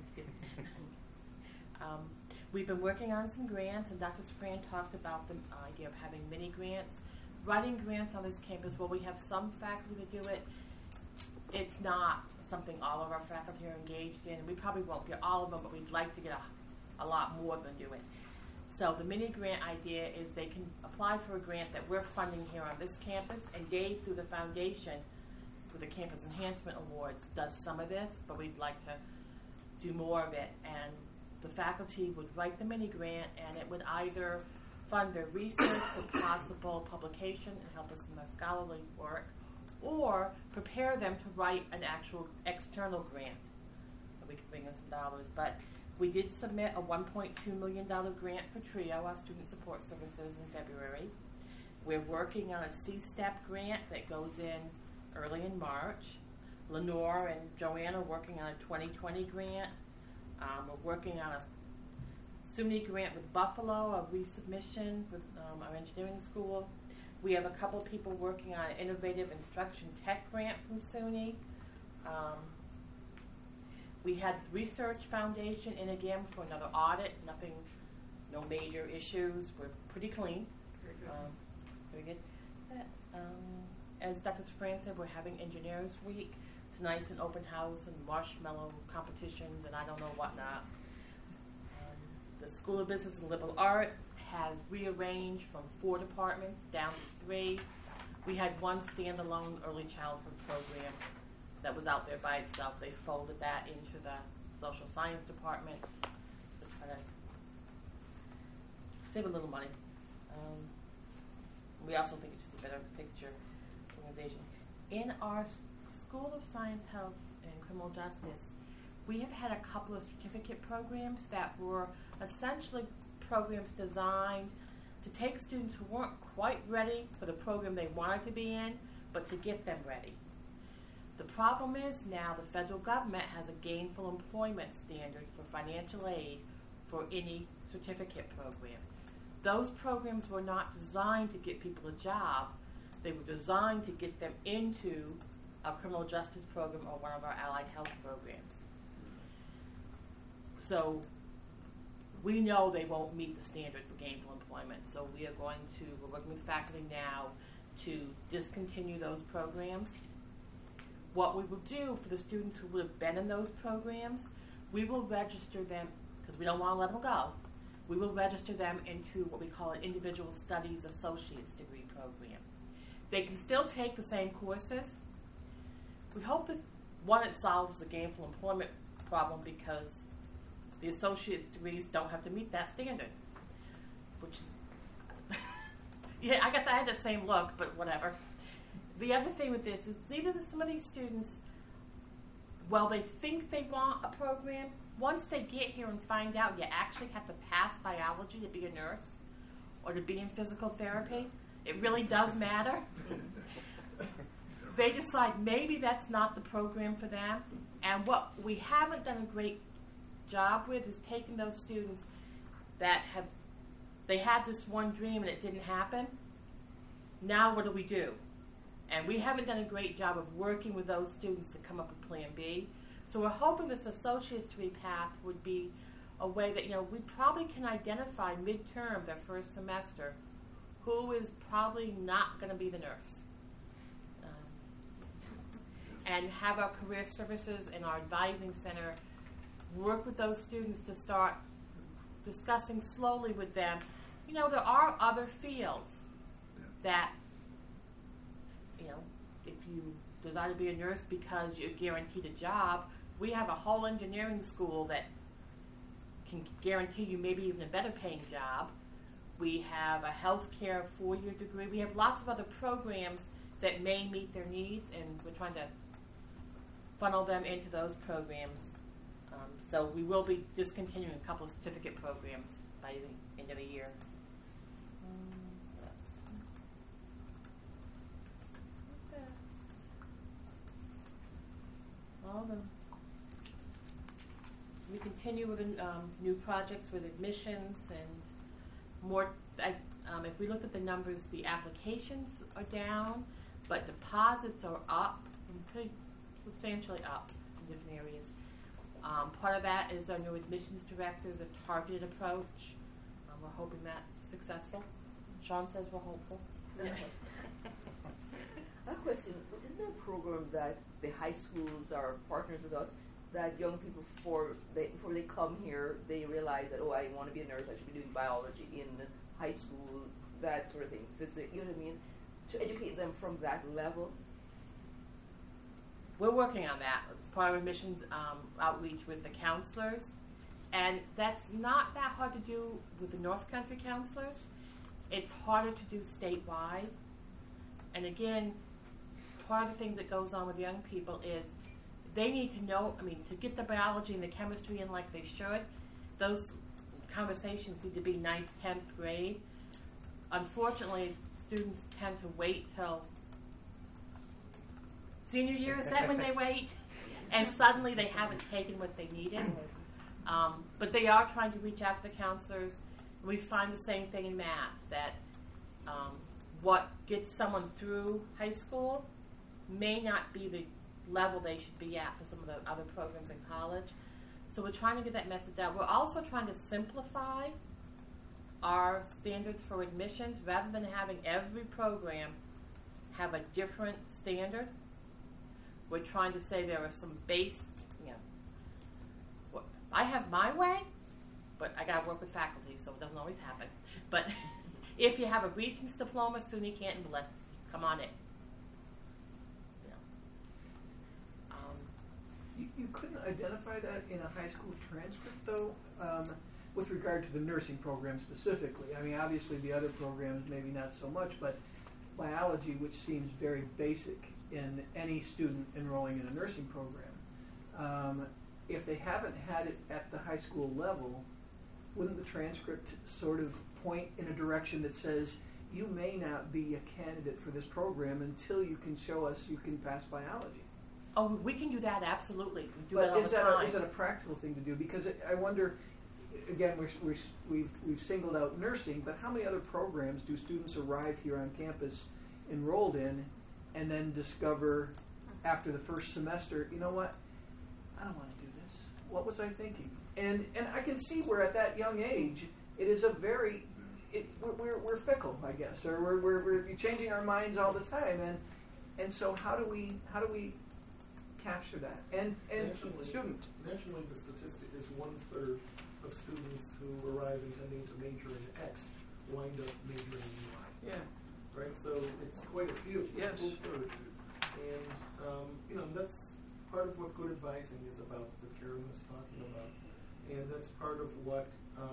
We've been working on some grants, and Dr. Fran talked about the idea of having mini grants. Writing grants on this campus, well, we have some faculty that do it. It's not something all of our faculty are engaged in. We probably won't get all of them, but we'd like to get a lot more than do it. So the mini grant idea is they can apply for a grant that we're funding here on this campus, and Dave, through the foundation, through the Campus Enhancement Awards, does some of this, but we'd like to do more of it. And the faculty would write the mini grant, and it would either fund their research for possible publication and help us in their scholarly work, or prepare them to write an actual external grant that we could bring in some dollars. But we did submit a $1.2 million grant for TRIO, our Student Support Services, in February. We're working on a C-STEP grant that goes in early in March. Lenore and Joanna are working on a 2020 grant. We're working on a SUNY grant with Buffalo, a resubmission with our engineering school. We have a couple of people working on an innovative instruction tech grant from SUNY. We had Research Foundation in again for another audit. No major issues. We're pretty clean. Very good. As Dr. Fran said, we're having Engineers Week. Tonight's an open house and marshmallow competitions and I don't know whatnot. The School of Business and Liberal Arts has rearranged from 4 departments down to 3. We had one standalone early childhood program that was out there by itself. They folded that into the social science department to try to save a little money. We also think it's just a better picture organization. In our School of Science, Health, and Criminal Justice, we have had a couple of certificate programs that were essentially programs designed to take students who weren't quite ready for the program they wanted to be in, but to get them ready. The problem is now the federal government has a gainful employment standard for financial aid for any certificate program. Those programs were not designed to get people a job. They were designed to get them into a criminal justice program or one of our allied health programs. So we know they won't meet the standard for gainful employment. So we're working with faculty now to discontinue those programs. What we will do for the students who would have been in those programs, we will register them, because we don't want to let them go, we will register them into what we call an Individual Studies Associate's degree program. They can still take the same courses. We hope that, one, it solves the gainful employment problem because the associate's degrees don't have to meet that standard, which is, yeah, I guess I had the same look, but whatever. The other thing with this is either some of these students, well, they think they want a program. Once they get here and find out you actually have to pass biology to be a nurse or to be in physical therapy, it really does matter. They decide maybe that's not the program for them. And what we haven't done a great job with is taking those students that they had this one dream and it didn't happen. Now what do? And we haven't done a great job of working with those students to come up with Plan B. So we're hoping this associate's degree path would be a way that, we probably can identify midterm, their first semester, who is probably not going to be the nurse. And have our career services and our advising center work with those students to start discussing slowly with them. There are other fields that, if you desire to be a nurse because you're guaranteed a job, we have a whole engineering school that can guarantee you maybe even a better paying job. We have a healthcare 4-year degree. We have lots of other programs that may meet their needs, and we're trying to funnel them into those programs. So we will be discontinuing a couple of certificate programs by the end of the year. We continue with new projects with admissions and more. If we look at the numbers, the applications are down, but deposits are up, and pretty substantially up in different areas. Part of that is our new admissions directors, a targeted approach. We're hoping that's successful. Sean says we're hopeful. A question, isn't there a program that the high schools are partners with us, that young people, before they come here, they realize that, I want to be a nurse, I should be doing biology in high school, that sort of thing, physics, you know what I mean? To educate them from that level? We're working on that. It's part of admissions outreach with the counselors. And that's not that hard to do with the North Country counselors. It's harder to do statewide. And again, part of the thing that goes on with young people is they need to know, to get the biology and the chemistry in like they should, those conversations need to be 9th, 10th grade. Unfortunately, students tend to wait till Senior year, is that when they wait? And suddenly they haven't taken what they needed. But they are trying to reach out to the counselors. We find the same thing in math, that what gets someone through high school may not be the level they should be at for some of the other programs in college. So we're trying to get that message out. We're also trying to simplify our standards for admissions rather than having every program have a different standard. We're trying to say there are some base, I have my way, but I got to work with faculty, so it doesn't always happen. But if you have a Regents diploma, SUNY Canton, come on in. You couldn't identify that in a high school transcript, though, with regard to the nursing program specifically. I mean, obviously the other programs maybe not so much, but biology, which seems very basic in any student enrolling in a nursing program, if they haven't had it at the high school level, wouldn't the transcript sort of point in a direction that says, you may not be a candidate for this program until you can show us you can pass biology? Oh, we can do that, absolutely. We do but it all is the that time. is that a practical thing to do? Because I wonder, again, we've singled out nursing, but how many other programs do students arrive here on campus enrolled in and then discover after the first semester, you know what, I don't want to do this. What was I thinking? And I can see where at that young age, it is a very, we're fickle, I guess, or we're changing our minds all the time, and so how do we capture that? And student. Nationally, the statistic is 1/3 of students who arrive intending to major in X wind up majoring in Y. Yeah. Right. So it's quite a few. Yes. A third. And that's part of what good advising is about, that Karen was talking about, and that's part of what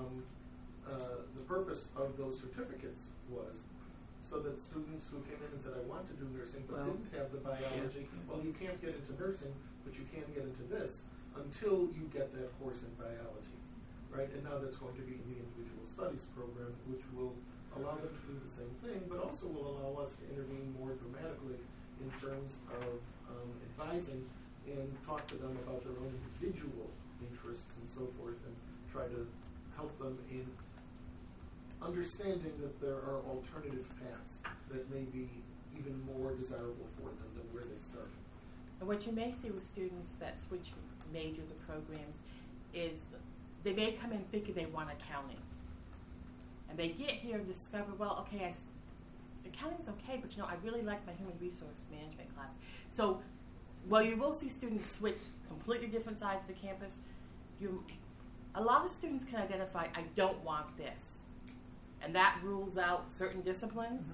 the purpose of those certificates was. So that students who came in and said, I want to do nursing, but didn't have the biology, well, you can't get into nursing, but you can get into this until you get that course in biology, right? And now that's going to be in the individual studies program, which will allow them to do the same thing, but also will allow us to intervene more dramatically in terms of advising and talk to them about their own individual interests and so forth, and try to help them in understanding that there are alternative paths that may be even more desirable for them than where they started. And what you may see with students that switch majors or programs is they may come in thinking they want accounting. And they get here and discover, well, okay, accounting's okay, but I really like my human resource management class. So, while you will see students switch completely different sides of the campus, a lot of students can identify, I don't want this. And that rules out certain disciplines.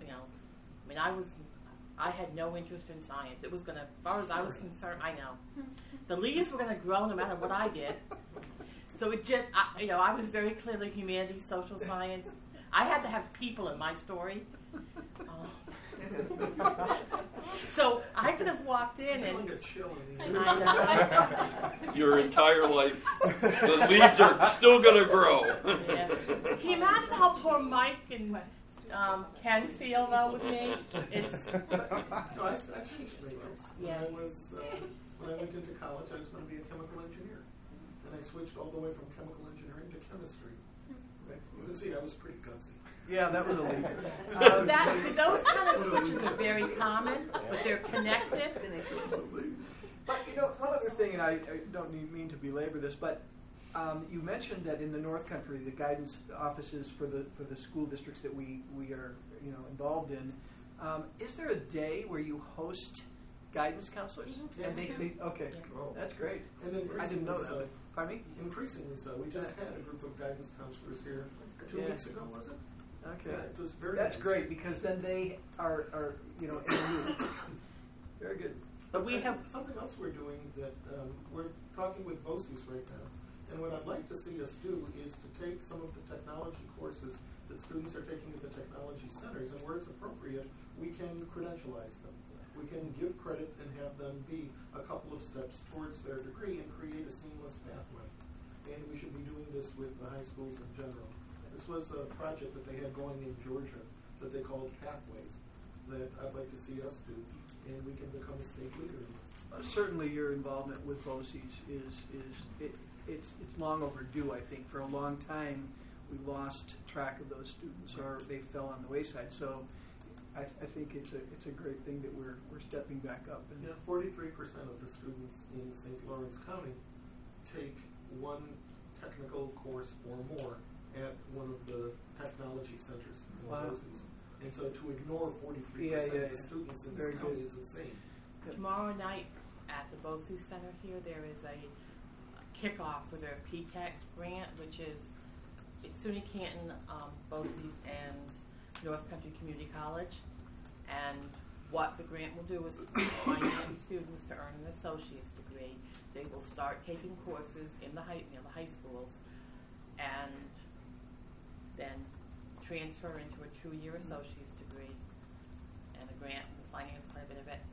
I had no interest in science. It was going to, as far as I was concerned, I know. The leaves were going to grow no matter what I did. So it just, I was very clearly humanities, social science. I had to have people in my story. So I could have walked in and your entire life, the leaves are still going to grow. Yeah. Can you imagine how poor Mike and Ken feel though with me? It's No, I changed majors. Yeah. When I went into college, I was going to be a chemical engineer, and I switched all the way from chemical engineering to chemistry. You can see I was pretty gutsy. Yeah, that was a leap. Those kind of switches are very common, but they're connected. But one other thing, and I don't mean to belabor this, but you mentioned that in the North Country, the guidance offices for the school districts that we are involved in, is there a day where you host guidance counselors? Mm-hmm. And they okay, that's great. And I didn't know that. so. Pardon me? Increasingly so. We just had a group of guidance counselors here 2 weeks ago, was it? Okay, Yeah, it was very that's nice. great because then they are in the loop. Very good. But we have something else we're doing that we're talking with BOCES right now, and what I'd like to see us do is to take some of the technology courses that students are taking at the technology centers, and where it's appropriate, we can credentialize them. We can give credit and have them be a couple of steps towards their degree and create a seamless pathway. And we should be doing this with the high schools in general. This was a project that they had going in Georgia that they called Pathways that I'd like to see us do. and we can become a state leader in this. Certainly, your involvement with BOCES it's long overdue. I think for a long time we lost track of those students, or they fell on the wayside. So, I think it's a great thing that we're stepping back up. And 43% of the students in St. Lawrence County take one technical course or more at one of the technology centers in BOCES. And so to ignore 43% of the students in this county is insane. Tomorrow night at the BOCES Center here, there is a kickoff for their PTAC grant, which is SUNY Canton, BOCES, and North Country Community College. And what the grant will do is finance students to earn an associate's degree. They will start taking courses in the high schools, and then transfer into a 2-year associate's degree. And the grant will finance quite a bit of it.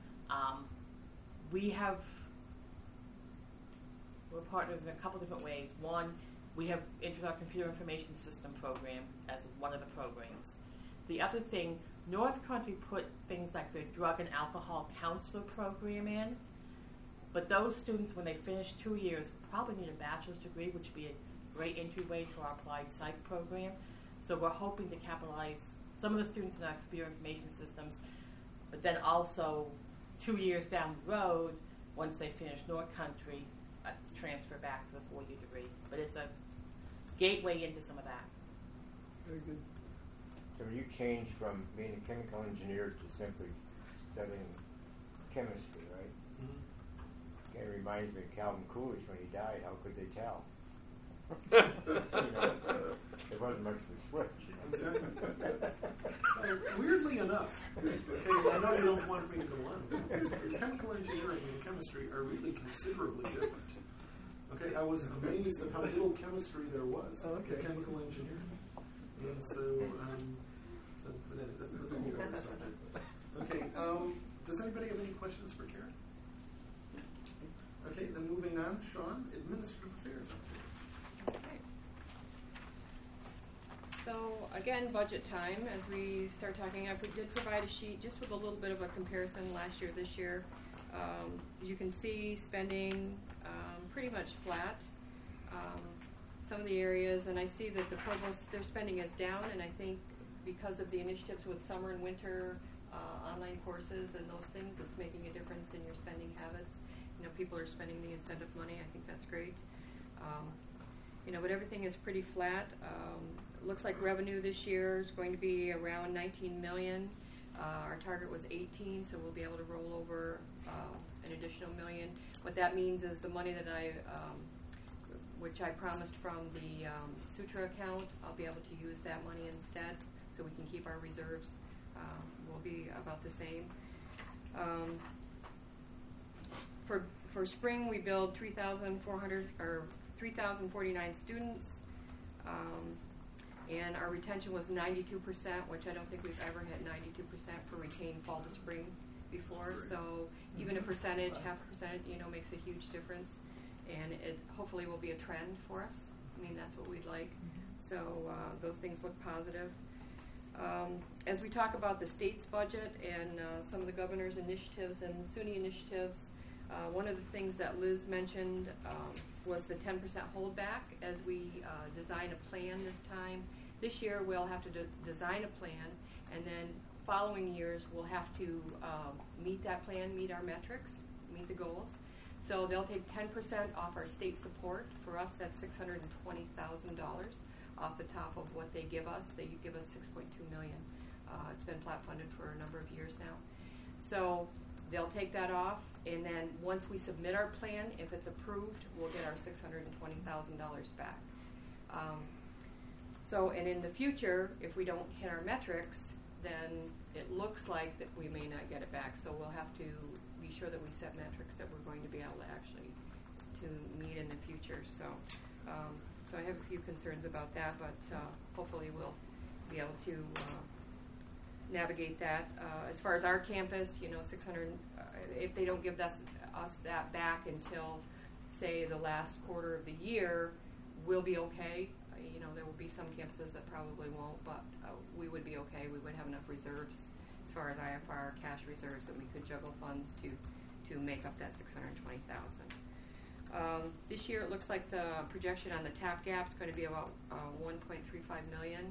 We're partners in a couple different ways. One, we have entered our computer information system program as one of the programs. The other thing, North Country put things like the drug and alcohol counselor program in, but those students, when they finish 2 years, probably need a bachelor's degree, which would be a great entryway to our applied psych program. So we're hoping to capitalize some of the students in our computer information systems, but then also 2 years down the road, once they finish North Country, transfer back to the 4-year degree. But it's a gateway into some of that. Very good. So you changed from being a chemical engineer to simply studying chemistry, right? Mm-hmm. It reminds me of Calvin Coolidge when he died. How could they tell? There wasn't much of a switch. Weirdly enough, I know you don't want me to go on, but chemical engineering and chemistry are really considerably different. Okay, I was amazed at how little chemistry there was in chemical engineering. And so but anyway, that's a whole other subject. Okay, does anybody have any questions for Karen? Okay, then moving on, Sean, Administrative Affairs update. Okay. So again, budget time. As we start talking up, we did provide a sheet just with a little bit of a comparison last year, this year. You can see spending pretty much flat. Some of the areas, and I see that the provost, their spending is down, and I think because of the initiatives with summer and winter online courses and those things, it's making a difference in your spending habits. You know, people are spending the incentive money. I think that's great. But everything is pretty flat. Looks like revenue this year is going to be around 19 million. Our target was 18, so we'll be able to roll over an additional million. What that means is the money that which I promised from the Sutra account, I'll be able to use that money instead, so we can keep our reserves. Will be about the same. For spring, we billed 3,049 students, and our retention was 92%, which I don't think we've ever had 92% for retained fall to spring before. So even a percentage, half a percent, makes a huge difference, and it hopefully will be a trend for us. I mean, that's what we'd like. So those things look positive. As we talk about the state's budget and some of the governor's initiatives and SUNY initiatives, one of the things that Liz mentioned was the 10% holdback as we design a plan this time. This year we'll have to design a plan, and then following years we'll have to meet that plan, meet our metrics, meet the goals. So they'll take 10% off our state support. For us, that's $620,000 off the top of what they give us. They give us $6.2 million. It's been plat funded for a number of years now. So they'll take that off, and then once we submit our plan, if it's approved, we'll get our $620,000 back. And in the future, if we don't hit our metrics, then it looks like that we may not get it back. So we'll have to be sure that we set metrics that we're going to be able to actually to meet in the future. So I have a few concerns about that, but hopefully we'll be able to navigate that. As far as our campus, 600. If they don't give us that back until, say, the last quarter of the year, we'll be okay. There will be some campuses that probably won't, but we would be okay. We would have enough reserves as far as IFR cash reserves that we could juggle funds to make up that $620,000. This year, it looks like the projection on the TAP gap is going to be about $1.35 million.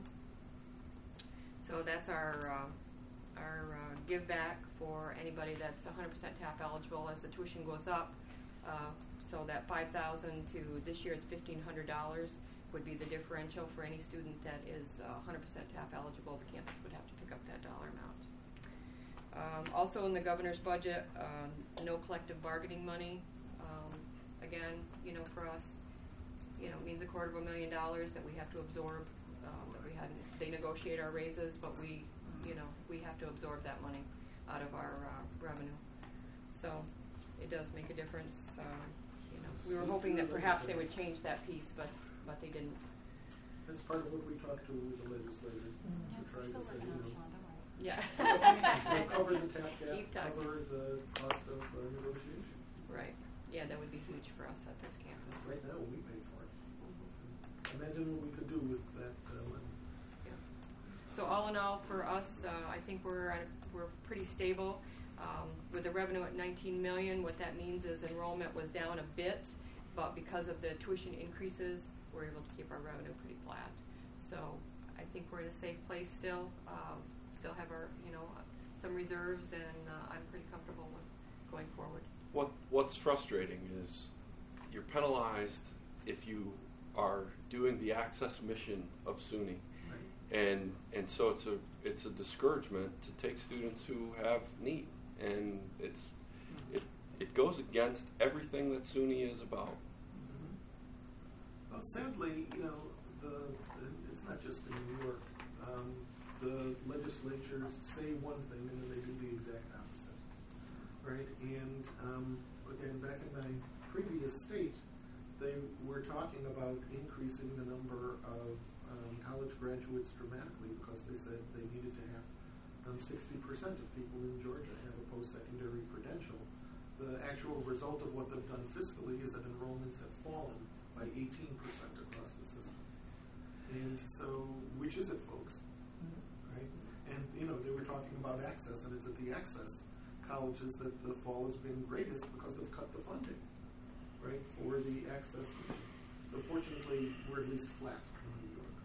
So that's our give back for anybody that's 100% TAP eligible as the tuition goes up. So that $5,000 to this year it's $1,500 would be the differential for any student that is 100% TAP eligible. The campus would have to pick up that dollar amount. Also in the governor's budget, no collective bargaining money. Again, for us, it means $250,000 that we have to absorb. They negotiate our raises, but we have to absorb that money out of our revenue. So it does make a difference. We were hoping that perhaps they would change that piece, but they didn't. That's part of what we talked to with the legislators. We're trying to say, yeah. cover the TAP gap, Keep talking. cover the cost of negotiation. Right. Yeah, that would be huge for us at this campus. Right now, we pay for it. Imagine what we could do with that money. Yeah. So all in all, for us, I think we're pretty stable. With the revenue at $19 million, what that means is enrollment was down a bit, but because of the tuition increases, we're able to keep our revenue pretty flat. So I think we're in a safe place still. Still have our some reserves, and I'm pretty comfortable with going forward. What's frustrating is you're penalized if you are doing the access mission of SUNY, and so it's a discouragement to take students who have need, and it goes against everything that SUNY is about. Well, sadly, it's not just in New York. The legislatures say one thing and then they do the exact opposite, right? And again, back in my previous state, they were talking about increasing the number of college graduates dramatically because they said they needed to have 60% of people in Georgia have a post-secondary credential. The actual result of what they've done fiscally is that enrollments have fallen by 18% across the system. And so, which is it, folks? Right? And, they were talking about access, and it's at the access colleges that the fall has been greatest because they've cut the funding, right, for the access. So fortunately, we're at least flat in New York.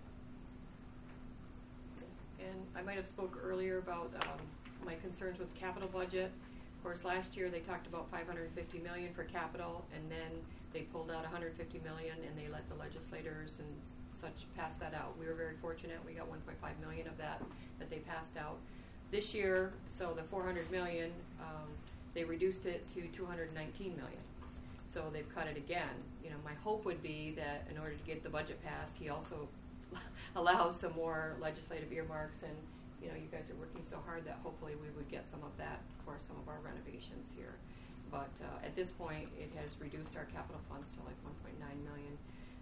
And I might have spoke earlier about my concerns with the capital budget. Of course, last year they talked about $550 million for capital, and then they pulled out $150 million, and they let the legislators and such pass that out. We were very fortunate. We got $1.5 million of that they passed out. This year, so the $400 million, they reduced it to $219 million. So they've cut it again. My hope would be that in order to get the budget passed, he also allows some more legislative earmarks, and you guys are working so hard that hopefully we would get some of that for some of our renovations here. But at this point, it has reduced our capital funds to like $1.9 million.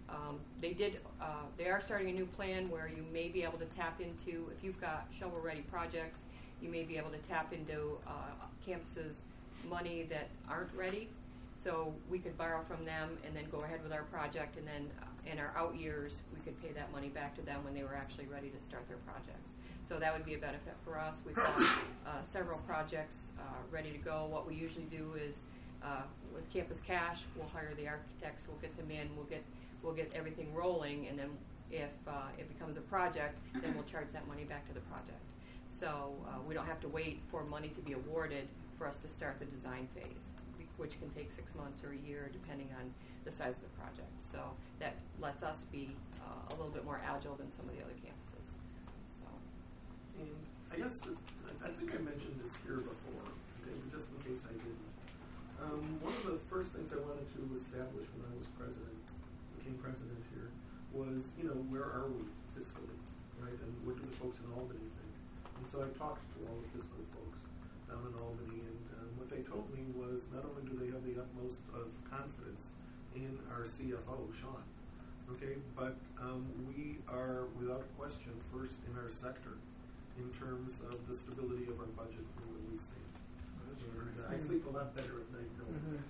They are starting a new plan where you may be able to tap into, if you've got shovel-ready projects, you may be able to tap into campuses' money that aren't ready. So we could borrow from them and then go ahead with our project, and then in our out years, we could pay that money back to them when they were actually ready to start their projects. So that would be a benefit for us. We've got several projects ready to go. What we usually do is with Campus Cash, we'll hire the architects, we'll get them in, we'll get everything rolling, and then if it becomes a project, then we'll charge that money back to the project. So we don't have to wait for money to be awarded for us to start the design phase, which can take 6 months or a year depending on the size of the project. So that lets us be a little bit more agile than some of the other campuses. So, and I guess I think I mentioned this here before, okay, but just in case I didn't. One of the first things I wanted to establish when I was became president here, was where are we fiscally, right? And what do the folks in Albany think? And so I talked to all the fiscal folks down in Albany, and what they told me was not only do they have the utmost of confidence in our CFO, Sean, okay, but we are without question first in our sector in terms of the stability of our budget and where we stand. I sleep a lot better at night knowing that.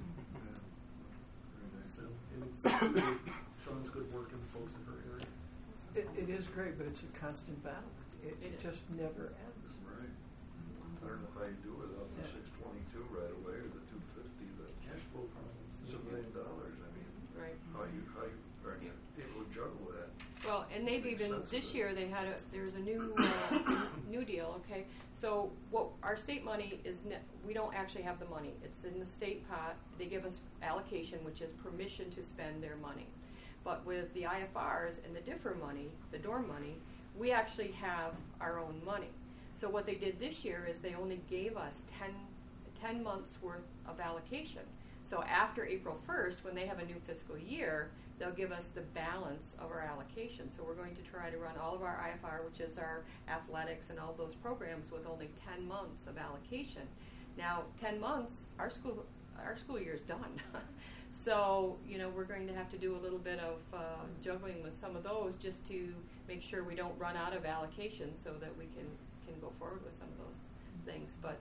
So, and it's Sean's good work and the folks in her area. So. It is great, but it's a constant battle. It just never ends. Right. I don't know how you do it without the 622 right away or the 250. The Cash flow problems. It's $1 million. I mean, Right. how you are able to juggle that? Well, and they've even this year they had there's a new new deal. Okay, so what our state money is, we don't actually have the money. It's in the state pot. They give us allocation, which is permission to spend their money. But with the IFRs and the DIFR money, the dorm money, we actually have our own money. So what they did this year is they only gave us 10 months worth of allocation. So after April 1st, when they have a new fiscal year, they'll give us the balance of our allocation. So we're going to try to run all of our IFR, which is our athletics and all those programs, with only 10 months of allocation. Now, 10 months, our school year is done. So, we're going to have to do a little bit of juggling with some of those just to make sure we don't run out of allocation so that we can go forward with some of those things. But,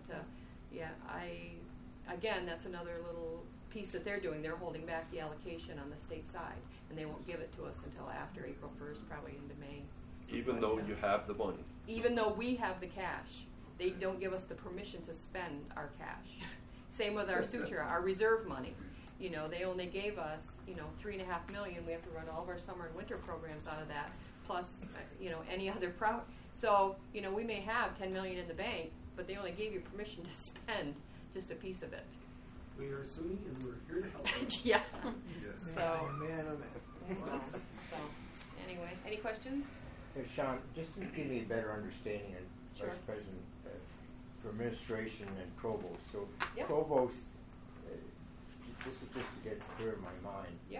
again, that's another little piece that they're doing. They're holding back the allocation on the state side, and they won't give it to us until after April 1st, probably into May. Even though you have the money. Even though we have the cash, they don't give us the permission to spend our cash. Same with our suture, our reserve money. They only gave us, $3.5 million. We have to run all of our summer and winter programs out of that, plus, any other So, we may have $10 million in the bank, but they only gave you permission to spend just a piece of it. We are SUNY and we're here to help. Yeah. Yes. So, Man, so, anyway, any questions? Hey, Sean, just to give me a better understanding of Sure. Vice President for administration and provost. So Yep. provost, this is just to get clear in my mind. Yep.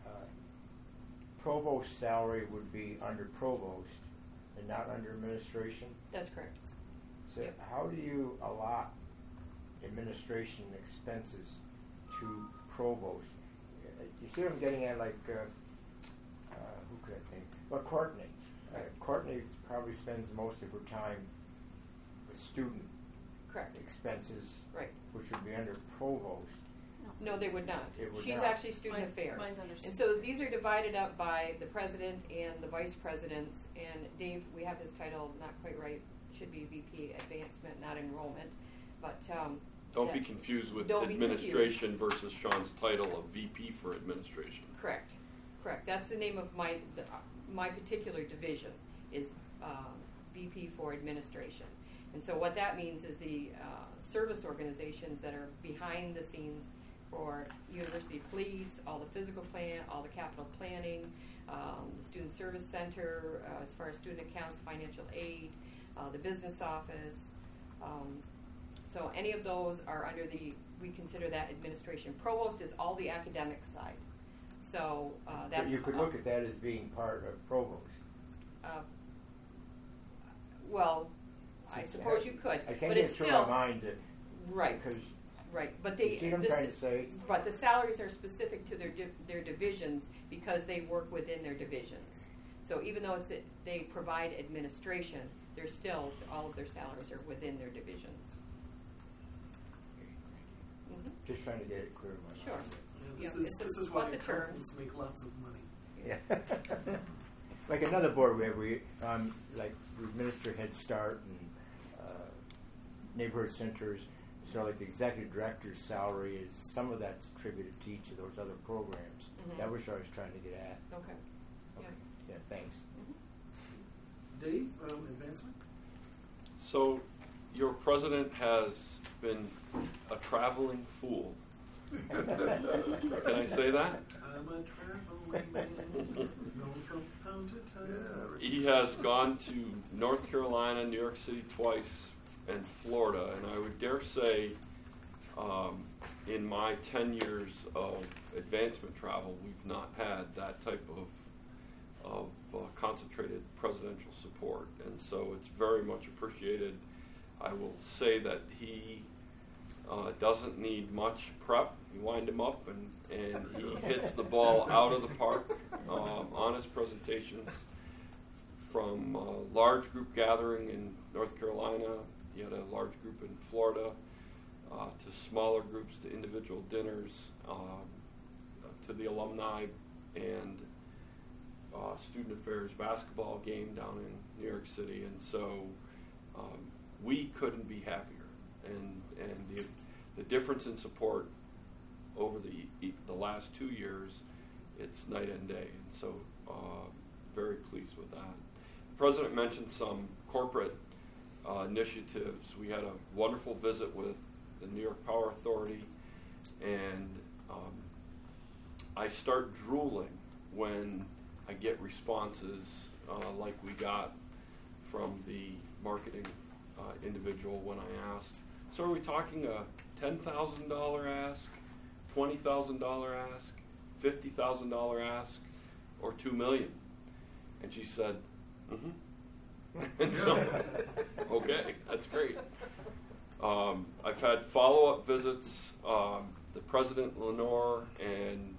Provost salary would be under provost and not under administration. That's correct. So Yep. how do you allot administration expenses to provost? You see what I'm getting at? Like, who could I think? Well, Courtney. Courtney probably spends most of her time with student Correct. expenses, Right. which would be under provost. No, they would not. It would She's not. actually student Mine- affairs. mine's under And student so these are divided up by the president and the vice presidents. And Dave, we have his title not quite right. Should be VP advancement, not enrollment. But Don't be confused with Don't be administration versus Sean's title of VP for administration. Correct. That's the name of my particular division is VP for administration. And so what that means is the service organizations that are behind the scenes for university police, all the physical plan, all the capital planning, the student service center, as far as student accounts, financial aid, the business office. So any of those are under we consider that administration. Provost is all the academic side. So that's... But you could look at that as being part of provost. Well, I suppose you could. I can't but get it's through still, my mind that, right. because Right, but you see what I'm trying to say? But the salaries are specific to their divisions because they work within their divisions. So even though they provide administration, they're still all of their salaries are within their divisions. Mm-hmm. Just trying to get it clear in my Sure. mind. Yeah, Yeah, this is why what the terms. accountants make lots of money. Yeah. Like another board we have, we administer Head Start and neighborhood centers. So like the executive director's salary is, some of that's attributed to each of those other programs. Mhm. That was what I was trying to get at. Okay. Okay. Yeah, thanks. Dave, advancement? So your president has been a traveling fool. Can I say that? I'm a traveling man, going from town to town. He has gone to North Carolina, New York City twice, and Florida, and I would dare say in my 10 years of advancement travel, we've not had that type of concentrated presidential support, and so it's very much appreciated. I will say that he doesn't need much prep. You wind him up, and he hits the ball out of the park on his presentations. From a large group gathering in North Carolina, he had a large group in Florida, to smaller groups, to individual dinners, to the alumni and student affairs basketball game down in New York City. And so we couldn't be happier. and the difference in support over the last 2 years, it's night and day, and so very pleased with that. The President mentioned some corporate initiatives. We had a wonderful visit with the New York Power Authority, and I start drooling when I get responses like we got from the marketing individual when I asked, so are we talking a $10,000 ask, $20,000 ask, $50,000 ask, or $2 million? And she said, mm-hmm. And so, okay, that's great. I've had follow-up visits. The President, Lenore, and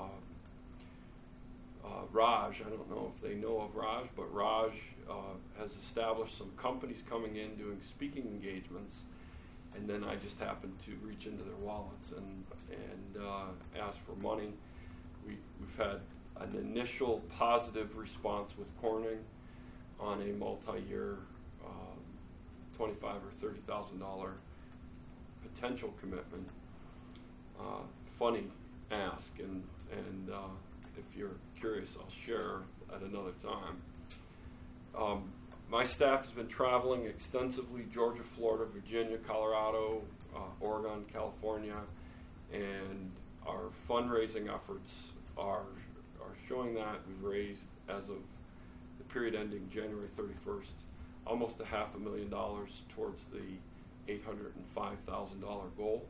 Raj, I don't know if they know of Raj, but Raj has established some companies coming in doing speaking engagements, and then I just happened to reach into their wallets and ask for money. We've had an initial positive response with Corning on a multi-year $25,000 or $30,000 potential commitment. Funny ask, and if you're curious, I'll share at another time. My staff has been traveling extensively: Georgia, Florida, Virginia, Colorado, Oregon, California, and our fundraising efforts are showing that we've raised, as of the period ending January 31st, almost $500,000 towards the $805,000 goal.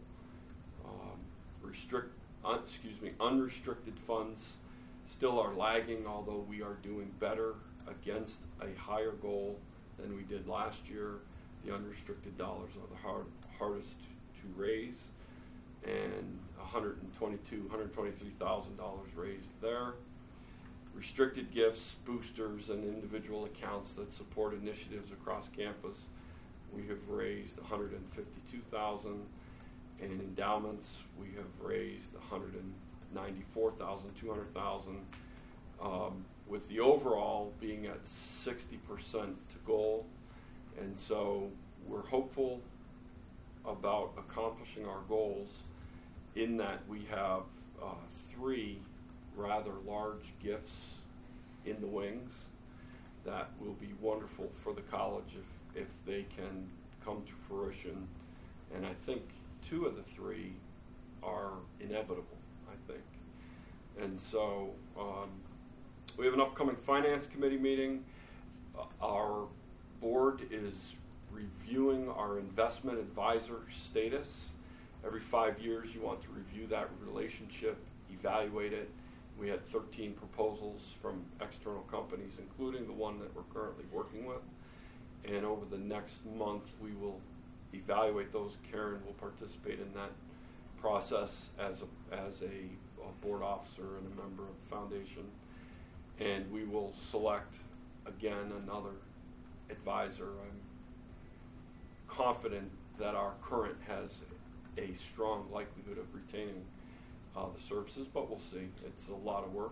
Unrestricted funds still are lagging, although we are doing better against a higher goal than we did last year. The unrestricted dollars are the hardest to raise, and $123,000 raised there. Restricted gifts, boosters, and individual accounts that support initiatives across campus, we have raised $152,000. And in endowments, we have raised $194,000, $200,000, with the overall being at 60% to goal. And so we're hopeful about accomplishing our goals, in that we have 3 rather large gifts in the wings that will be wonderful for the college if they can come to fruition. And I think 2 of the 3 are inevitable, I think. And so we have an upcoming finance committee meeting. Our board is reviewing our investment advisor status. Every 5 years you want to review that relationship, evaluate it. We had 13 proposals from external companies, including the one that we're currently working with. And over the next month we will evaluate those. Karen will participate in that process as a board officer and a member of the foundation, and we will select again another advisor. I'm confident that our current has a strong likelihood of retaining the services, but we'll see. It's a lot of work.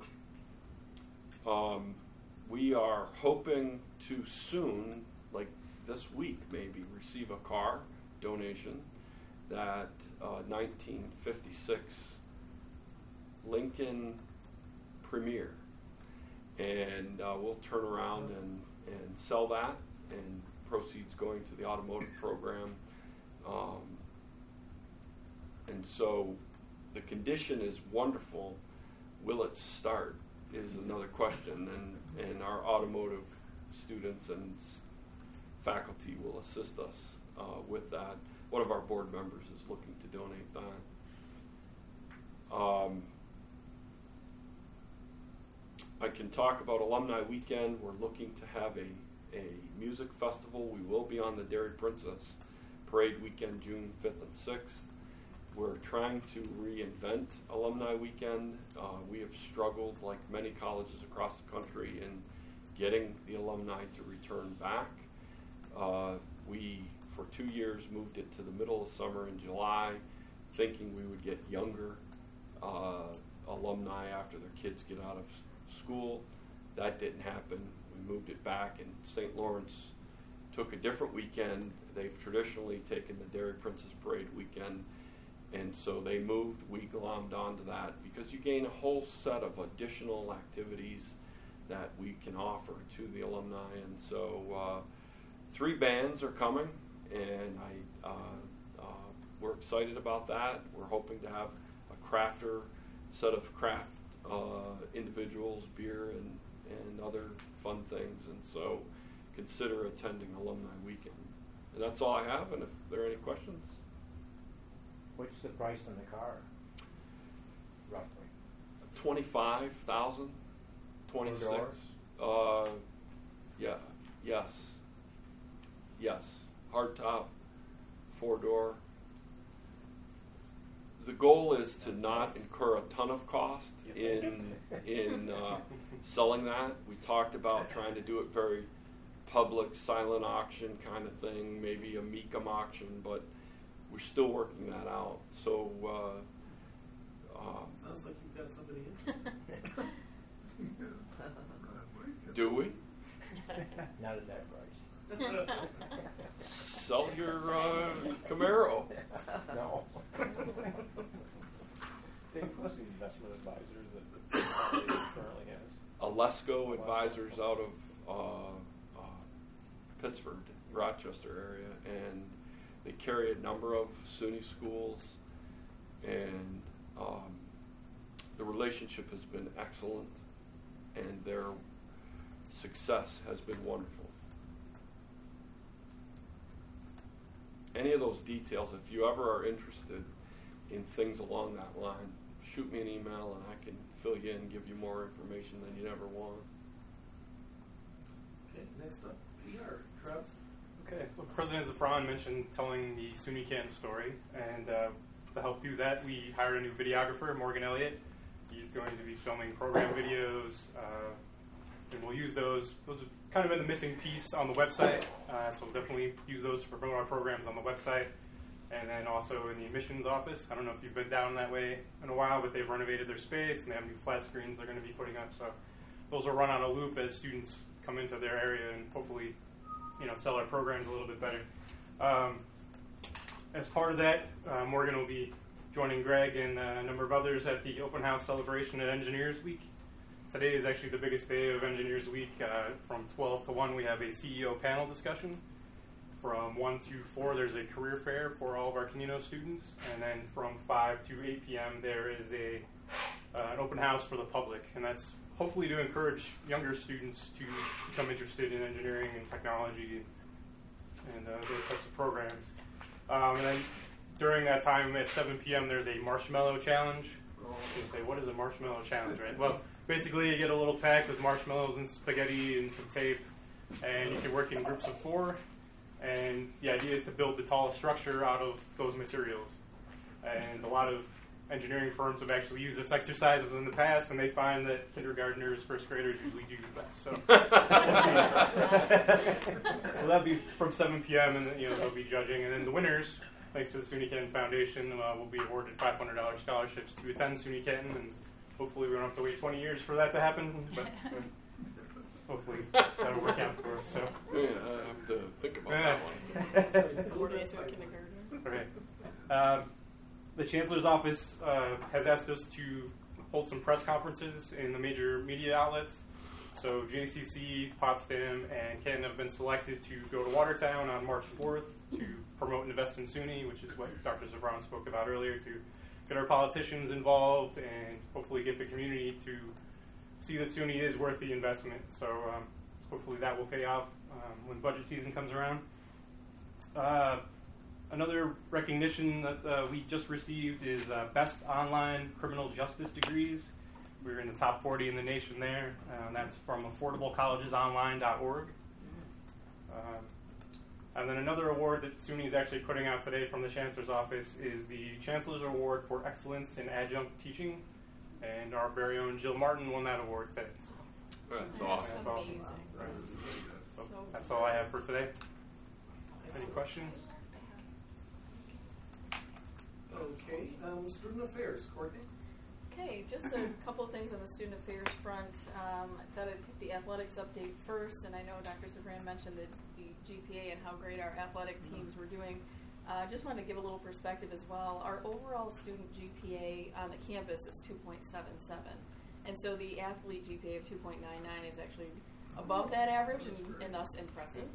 We are hoping to soon, like this week maybe, receive a car donation. That 1956 Lincoln Premier, and we'll turn around and sell that, and proceeds going to the automotive program. And so the condition is wonderful. Will it start is another question, and our automotive students and faculty will assist us with that. One of our board members is looking to donate that. I can talk about Alumni Weekend. We're looking to have a music festival. We will be on the Dairy Princess Parade Weekend, June 5th and 6th. We're trying to reinvent Alumni Weekend. We have struggled, like many colleges across the country, in getting the alumni to return back. We, for 2 years, moved it to the middle of summer in July, thinking we would get younger alumni after their kids get out of school. That didn't happen. We moved it back, and St. Lawrence took a different weekend. They've traditionally taken the Dairy Princess Parade weekend, and so they moved We glommed onto that because you gain a whole set of additional activities that we can offer to the alumni. And so 3 bands are coming, and we're excited about that. We're hoping to have a crafter, set of craft individuals, beer and other fun things, and so consider attending Alumni Weekend. And that's all I have, and if there are any questions. What's the price on the car, roughly? 25,000, 26. 4-door? Yeah, yes. Hardtop, 4-door. The goal is to not incur a ton of cost in selling that. We talked about trying to do it very public, silent auction kind of thing, maybe a Mecum auction, but we're still working that out. So sounds like you've got somebody interested. do we? Not at that price. Sell your Camaro. No. Dave, who's the investment advisor that currently has? Alesco Advisors out of Pittsford, Rochester area, and they carry a number of SUNY schools, and the relationship has been excellent, and their success has been wonderful. Any of those details, if you ever are interested in things along that line, shoot me an email and I can fill you in and give you more information than you ever want. Okay, next up, PR. Travis? Okay, so President Zafran mentioned telling the SUNY Canton story, and to help do that, we hired a new videographer, Morgan Elliott. He's going to be filming program videos, and we'll use those. Those have kind of been the missing piece on the website, so we'll definitely use those to promote our programs on the website. And then also in the admissions office. I don't know if you've been down that way in a while, but they've renovated their space, and they have new flat screens they're going to be putting up. So those will run on a loop as students come into their area and hopefully, sell our programs a little bit better. As part of that, Morgan will be joining Greg and a number of others at the open house celebration at Engineers Week. Today is actually the biggest day of Engineers Week. From 12 to 1, we have a CEO panel discussion. From 1 to 4, there's a career fair for all of our Canino students. And then from 5 to 8 p.m., there is an open house for the public. And that's hopefully to encourage younger students to become interested in engineering and technology and those types of programs. And then during that time at 7 p.m., there's a marshmallow challenge. You say, what is a marshmallow challenge, right? Well, basically you get a little pack with marshmallows and spaghetti and some tape, and you can work in groups of 4. And the idea is to build the tallest structure out of those materials. And a lot of engineering firms have actually used this exercise in the past, and they find that kindergartners, first graders usually do the best. So, so that'll be from 7 p.m. and they'll be judging. And then the winners, thanks to the SUNY Canton Foundation, will be awarded $500 scholarships to attend SUNY Canton, and hopefully we don't have to wait 20 years for that to happen. But hopefully that'll work out for us. So yeah, I have to think about that one. Okay. The Chancellor's Office has asked us to hold some press conferences in the major media outlets. So JCC, Potsdam, and Canton have been selected to go to Watertown on March 4th to promote and invest in SUNY, which is what Dr. Zafran spoke about earlier, to get our politicians involved and hopefully get the community to see that SUNY is worth the investment. So hopefully that will pay off when budget season comes around. Another recognition that we just received is Best Online Criminal Justice Degrees. We're in the top 40 in the nation there. That's from affordablecollegesonline.org. And then another award that SUNY is actually putting out today from the Chancellor's Office is the Chancellor's Award for Excellence in Adjunct Teaching. And our very own Jill Martin won that award today. So that's awesome. That's awesome. Right. So that's all I have for today. Any questions? Okay. Student Affairs, Courtney? Okay, just a couple of things on the student affairs front. I thought I'd hit the athletics update first, and I know Dr. Safran mentioned the GPA and how great our athletic teams were doing. Just wanted to give a little perspective as well. Our overall student GPA on the campus is 2.77, and so the athlete GPA of 2.99 is actually above that average and thus impressive.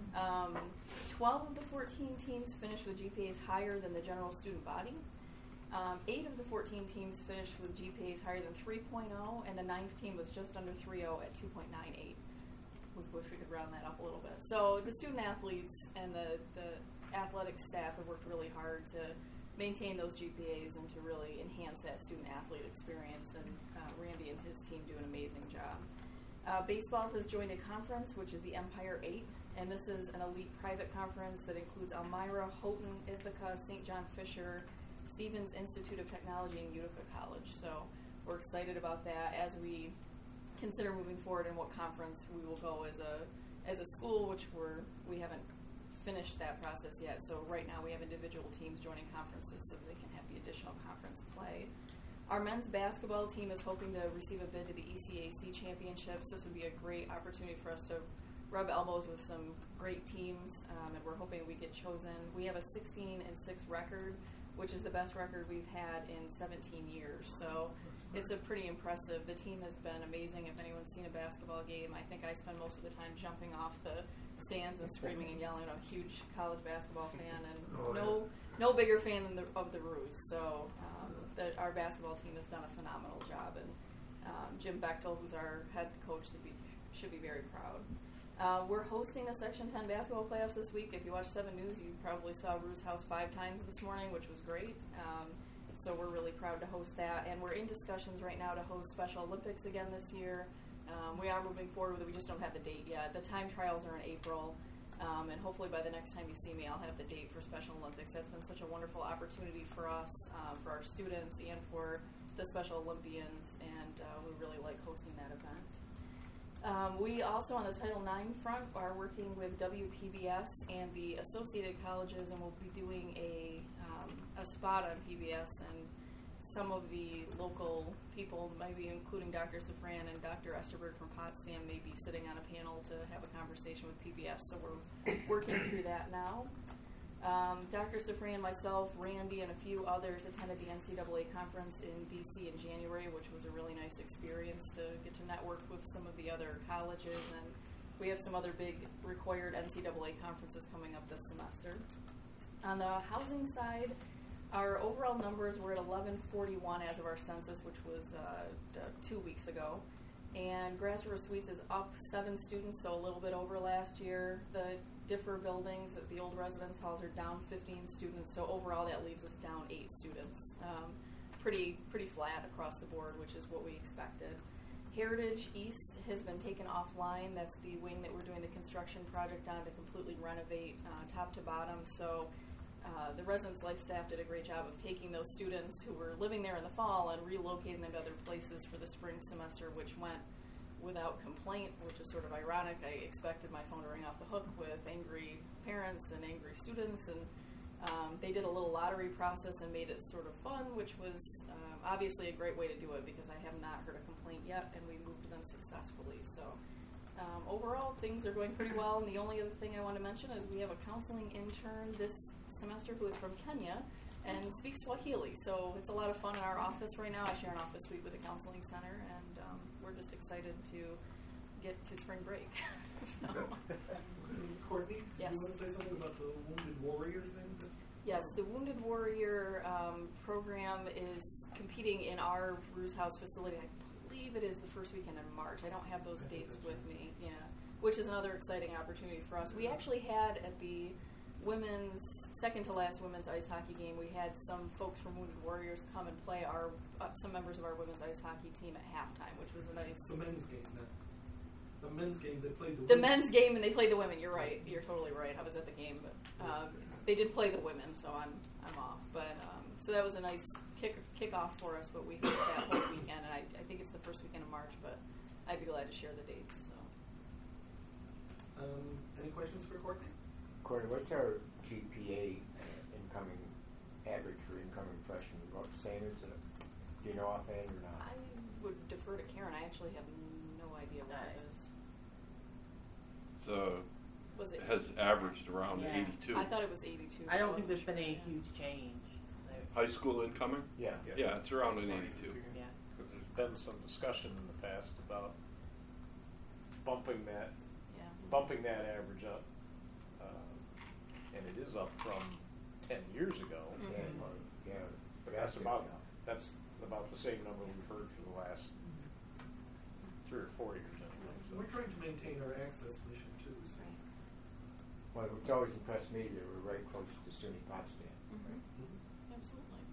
12 of the 14 teams finished with GPAs higher than the general student body. 8 of the 14 teams finished with GPAs higher than 3.0, and the 9th team was just under 3.0 at 2.98. We wish we could round that up a little bit. So the student athletes and the athletic staff have worked really hard to maintain those GPAs and to really enhance that student athlete experience, and Randy and his team do an amazing job. Baseball has joined a conference, which is the Empire 8, and this is an elite private conference that includes Elmira, Houghton, Ithaca, St. John Fisher, Stevens Institute of Technology, and Utica College. So we're excited about that as we consider moving forward in what conference we will go as a school, which we haven't finished that process yet. So right now we have individual teams joining conferences so that they can have the additional conference play. Our men's basketball team is hoping to receive a bid to the ECAC championships. This would be a great opportunity for us to rub elbows with some great teams, and we're hoping we get chosen. We have a 16-6 record, which is the best record we've had in 17 years. So it's a pretty impressive. The team has been amazing. If anyone's seen a basketball game, I think I spend most of the time jumping off the stands and screaming and yelling. I'm a huge college basketball fan, and no bigger fan of the Roos. So our basketball team has done a phenomenal job, and Jim Bechtel, who's our head coach, should be very proud. We're hosting a Section 10 basketball playoffs this week. If you watch 7 News, you probably saw Roos House 5 times this morning, which was great. So we're really proud to host that. And we're in discussions right now to host Special Olympics again this year. We are moving forward with it. We just don't have the date yet. The time trials are in April. And hopefully by the next time you see me, I'll have the date for Special Olympics. That's been such a wonderful opportunity for us, for our students, and for the Special Olympians. And we really like hosting that event. We also, on the Title IX front, are working with WPBS and the associated colleges, and we'll be doing a spot on PBS, and some of the local people, maybe including Dr. Safran and Dr. Esterberg from Potsdam, may be sitting on a panel to have a conversation with PBS, so we're working through that now. Dr. Safran, myself, Randy, and a few others attended the NCAA conference in D.C. in January, which was a really nice experience to get to network with some of the other colleges, and we have some other big required NCAA conferences coming up this semester. On the housing side, our overall numbers were at 1141 as of our census, which was 2 weeks ago. And Grass River Suites is up 7 students, so a little bit over last year. The Differ buildings at the old residence halls are down 15 students, so overall that leaves us down 8 students. Pretty flat across the board, which is what we expected. Heritage East has been taken offline. That's the wing that we're doing the construction project on to completely renovate top to bottom. So the Residence Life staff did a great job of taking those students who were living there in the fall and relocating them to other places for the spring semester, which went without complaint, which is sort of ironic. I expected my phone to ring off the hook with angry parents and angry students, and they did a little lottery process and made it sort of fun, which was obviously a great way to do it because I have not heard a complaint yet, and we moved them successfully. So overall, things are going pretty well, and the only other thing I want to mention is we have a counseling intern this semester who is from Kenya and speaks Swahili. So it's a lot of fun in our office right now. I share an office suite with a counseling center, and we're just excited to get to spring break. So. Courtney, yes. Do you want to say something about the Wounded Warrior thing? Yes, the Wounded Warrior program is competing in our Roos House facility. I believe it is the first weekend in March. I don't have those dates with me. Yeah, which is another exciting opportunity for us. We actually had at the second to last women's ice hockey game, we had some folks from Wounded Warriors come and play some members of our women's ice hockey team at halftime, which was a nice. The men's game, the men's game. They played the. The men's game, and they played the women. You're right. You're totally right. I was at the game, but they did play the women, so I'm off. But so that was a nice kickoff for us. But we host that whole weekend, and I think it's the first weekend of March. But I'd be glad to share the dates. So. Any questions for Courtney? Courtney, what's our GPA incoming average for incoming freshmen? About the same, is it? Do you know offhand or not? I would defer to Karen. I actually have no idea what it is. So Was it has averaged around Yeah. 82. I thought it was 82. I don't think wasn't there's sure. been any huge change. High school incoming? Yeah. Yeah, it's around an 82. Yeah. Because there's been some discussion in the past about bumping that average up, and it is up from 10 years ago. Yeah. But that's about the same number we've heard for the last 3 or 4 years anyway. So. We're trying to maintain our access mission too. So. Well, it's always impressed me that we're right close to SUNY Potsdam. Absolutely.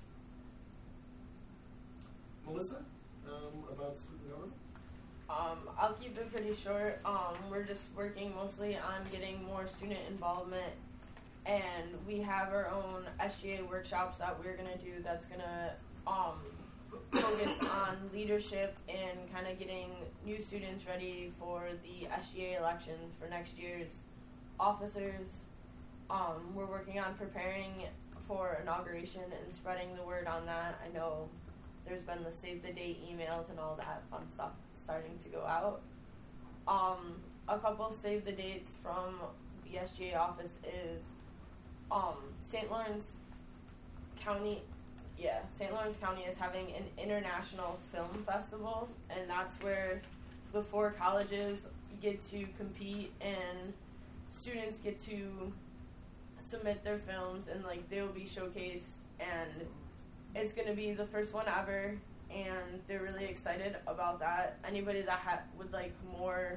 Melissa, about student government? I'll keep it pretty short. We're just working mostly on getting more student involvement, and we have our own SGA workshops that we're gonna do. That's gonna focus on leadership and kind of getting new students ready for the SGA elections for next year's officers. We're working on preparing for inauguration and spreading the word on that. I know there's been the save the date emails and all that fun stuff starting to go out. A couple save the dates from the SGA office is St. Lawrence County is having an international film festival, and that's where the 4 colleges get to compete and students get to submit their films, and like they will be showcased, and it's going to be the first one ever, and they're really excited about that. Anybody that would like more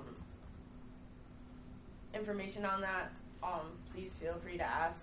information on that, please feel free to ask.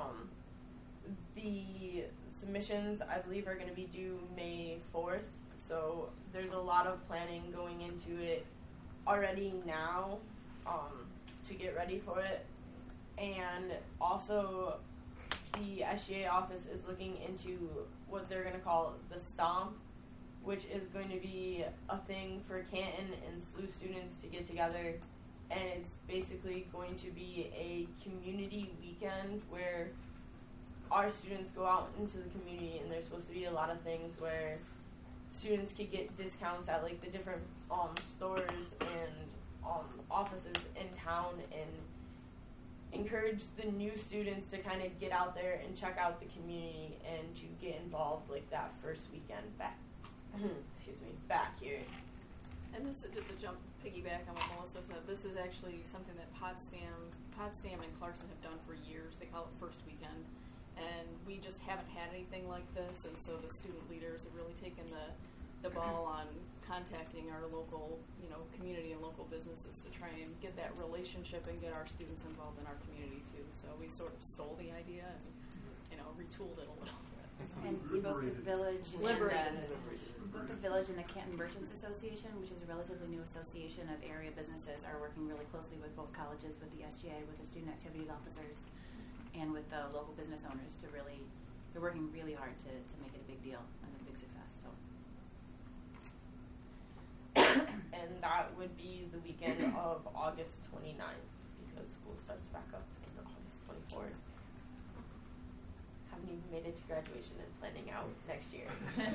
The submissions, I believe, are going to be due May 4th, so there's a lot of planning going into it already now to get ready for it. And also, the SGA office is looking into what they're going to call the Stomp, which is going to be a thing for Canton and SLU students to get together, and it's basically going to be a community weekend where our students go out into the community, and there's supposed to be a lot of things where students could get discounts at like the different stores and offices in town, and encourage the new students to kind of get out there and check out the community and to get involved like that first weekend back here. And this is just a piggyback on what Melissa said. This is actually something that Potsdam and Clarkson have done for years. They call it First Weekend, and we just haven't had anything like this. And so the student leaders have really taken the ball on contacting our local, community and local businesses to try and get that relationship and get our students involved in our community too. So we sort of stole the idea and retooled it a little bit. And both the village and the Canton Merchants Association, which is a relatively new association of area businesses, are working really closely with both colleges, with the SGA, with the student activities officers, and with the local business owners they're working really hard to make it a big deal and a big success. So. And that would be the weekend of August 29th, because school starts back up in August 24th. Haven't even made it to graduation and planning out next year.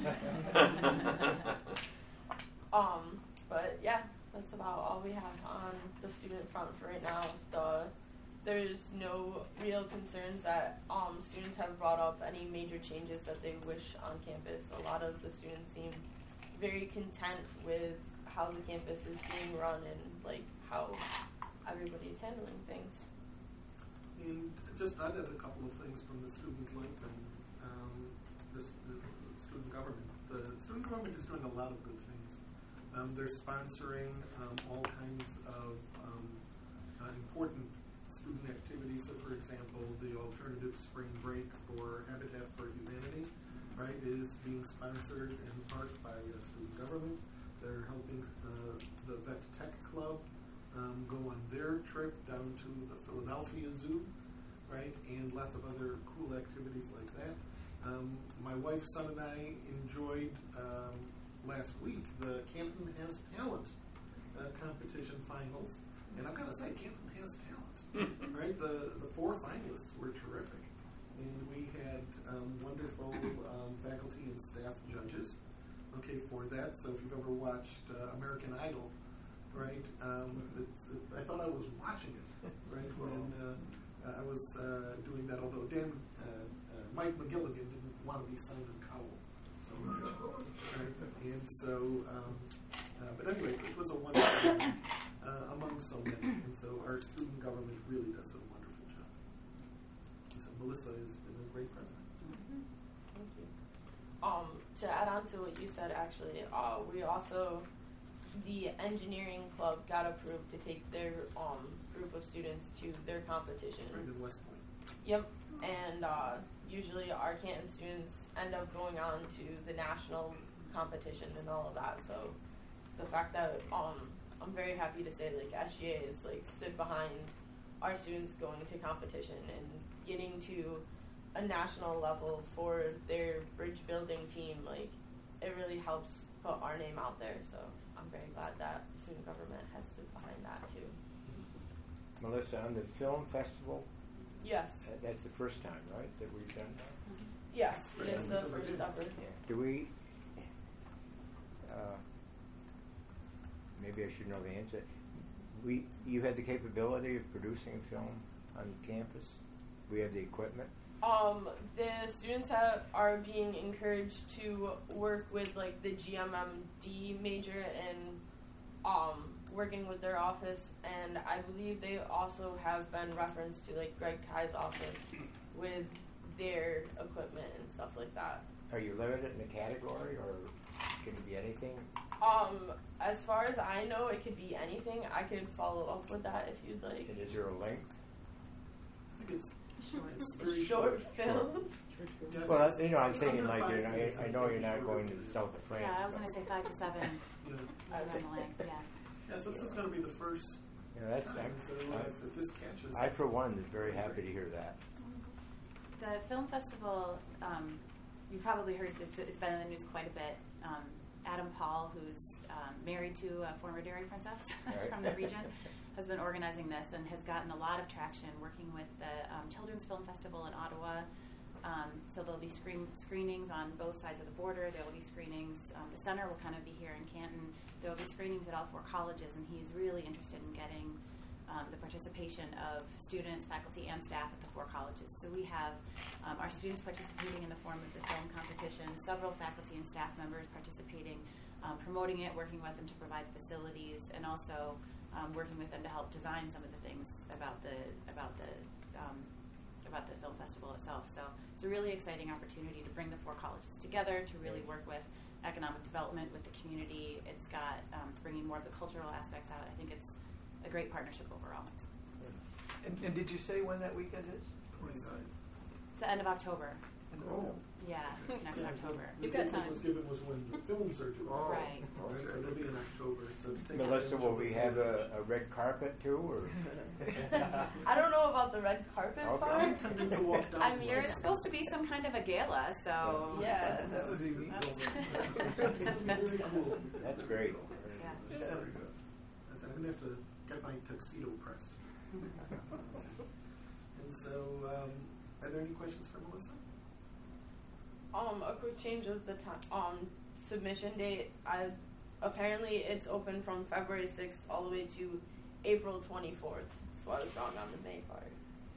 But yeah, that's about all we have on the student front for right now. There's no real concerns that students have brought up any major changes that they wish on campus. A lot of the students seem very content with how the campus is being run and like how everybody's handling things. And just added a couple of things from the student life and the student government. The student government is doing a lot of good things. They're sponsoring all kinds of important student activities. So, for example, the alternative spring break for Habitat for Humanity, right, is being sponsored in part by student government. They're helping the Vet Tech Club go on their trip down to the Philadelphia Zoo, right, and lots of other cool activities like that. My wife, son, and I enjoyed last week the Canton Has Talent competition finals, and I've got to say, Canton has talent, right? The 4 finalists were terrific, and we had wonderful faculty and staff judges, okay, for that. So if you've ever watched American Idol, right, I thought I was watching it, right, when I was doing that, although Mike McGilligan didn't want to be Simon Cowell so much, right, and so, but anyway, it was a wonderful event among so many, and so our student government really does a wonderful job. And so Melissa has been a great president. Thank you. To add on to what you said, actually, we also, the engineering club got approved to take their group of students to their competition. Right in West Point. Yep, and usually our Canton students end up going on to the national competition and all of that. So the fact that I'm very happy to say like SGA is like stood behind our students going to competition and getting to a national level for their bridge building team. Like it really helps put our name out there. So I'm very glad that the student government has stood behind that too. Melissa, on the film festival, Yes. that's the first time, right, that we've done that? Yes, it is the first ever. Do we, maybe I should know the answer. You have the capability of producing a film on campus? We have the equipment? The students are being encouraged to work with like the GMMD major and working with their office, and I believe they also have been referenced to like Greg Kai's office with their equipment and stuff like that. Are you limited in a category, or can it be anything? As far as I know, it could be anything. I could follow up with that if you'd like. And is there a link? I think it's very short film. Yeah, well, that's, you know, I'm it's thinking under like, 5 you know, minutes, I know you're not going to the south of France. Yeah, I was but- going to say 5 to 7. Yeah. Around the length, yeah. Yeah, so this is going to be the first You know, that's, time. So if this catches, I, for one, is very happy to hear that. The film festival, you've probably heard, it's been in the news quite a bit. Adam Paul, who's married to a former dairy princess from the region, has been organizing this and has gotten a lot of traction working with the Children's Film Festival in Ottawa. So there'll be screenings on both sides of the border. There will be screenings. The center will kind of be here in Canton. There will be screenings at all 4 colleges, and he's really interested in getting the participation of students, faculty, and staff at the 4 colleges. So we have our students participating in the form of the film competition, several faculty and staff members participating, promoting it, working with them to provide facilities, and also working with them to help design some of the things about the film festival itself. So it's a really exciting opportunity to bring the 4 colleges together, to really work with economic development with the community. It's got bringing more of the cultural aspects out. I think it's a great partnership overall. And did you say when that weekend is? 29. It's the end of October. Oh. Yeah, next October. The date that was given was when the films are due. Right. Right, so it'll be in October. So take Melissa, advantage will of the we have films. a red carpet too, or? I don't know about the red carpet part. I mean, there's supposed to be some kind of a gala, so yeah. That would be neat. Very cool. That's great. Yeah. That's very good. I'm going to have to get my tuxedo pressed. And so, are there any questions for Melissa? A quick change of the submission date. Apparently it's open from February 6th all the way to April 24th. So I was wrong on the May part.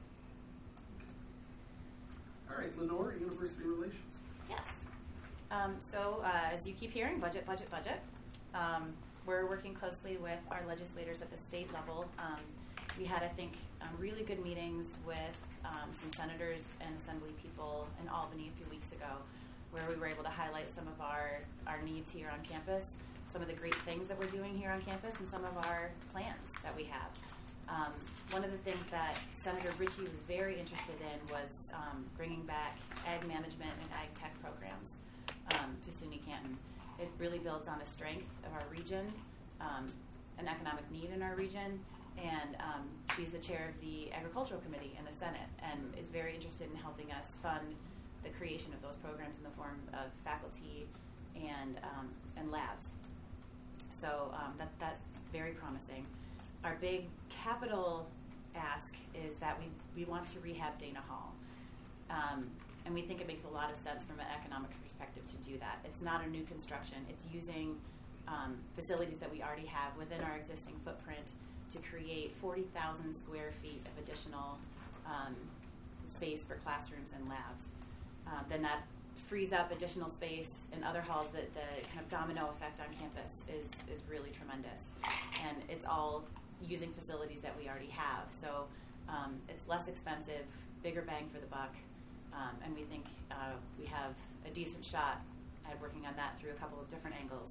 All right, Lenore, University Relations. Yes. So as you keep hearing, budget. We're working closely with our legislators at the state level. We had, I think, really good meetings with some senators and assembly people in Albany a few weeks ago, where we were able to highlight some of our needs here on campus, some of the great things that we're doing here on campus, and some of our plans that we have. One of the things that Senator Ritchie was very interested in was bringing back ag management and ag tech programs to SUNY Canton. It really builds on the strength of our region, an economic need in our region, and she's the chair of the Agricultural Committee in the Senate and is very interested in helping us fund the creation of those programs in the form of faculty and labs. So that's very promising. Our big capital ask is that we want to rehab Dana Hall. And we think it makes a lot of sense from an economic perspective to do that. It's not a new construction. It's using facilities that we already have within our existing footprint to create 40,000 square feet of additional space for classrooms and labs. Then that frees up additional space in other halls. That the kind of domino effect on campus is really tremendous. And it's all using facilities that we already have. So it's less expensive, bigger bang for the buck, and we think we have a decent shot at working on that through a couple of different angles.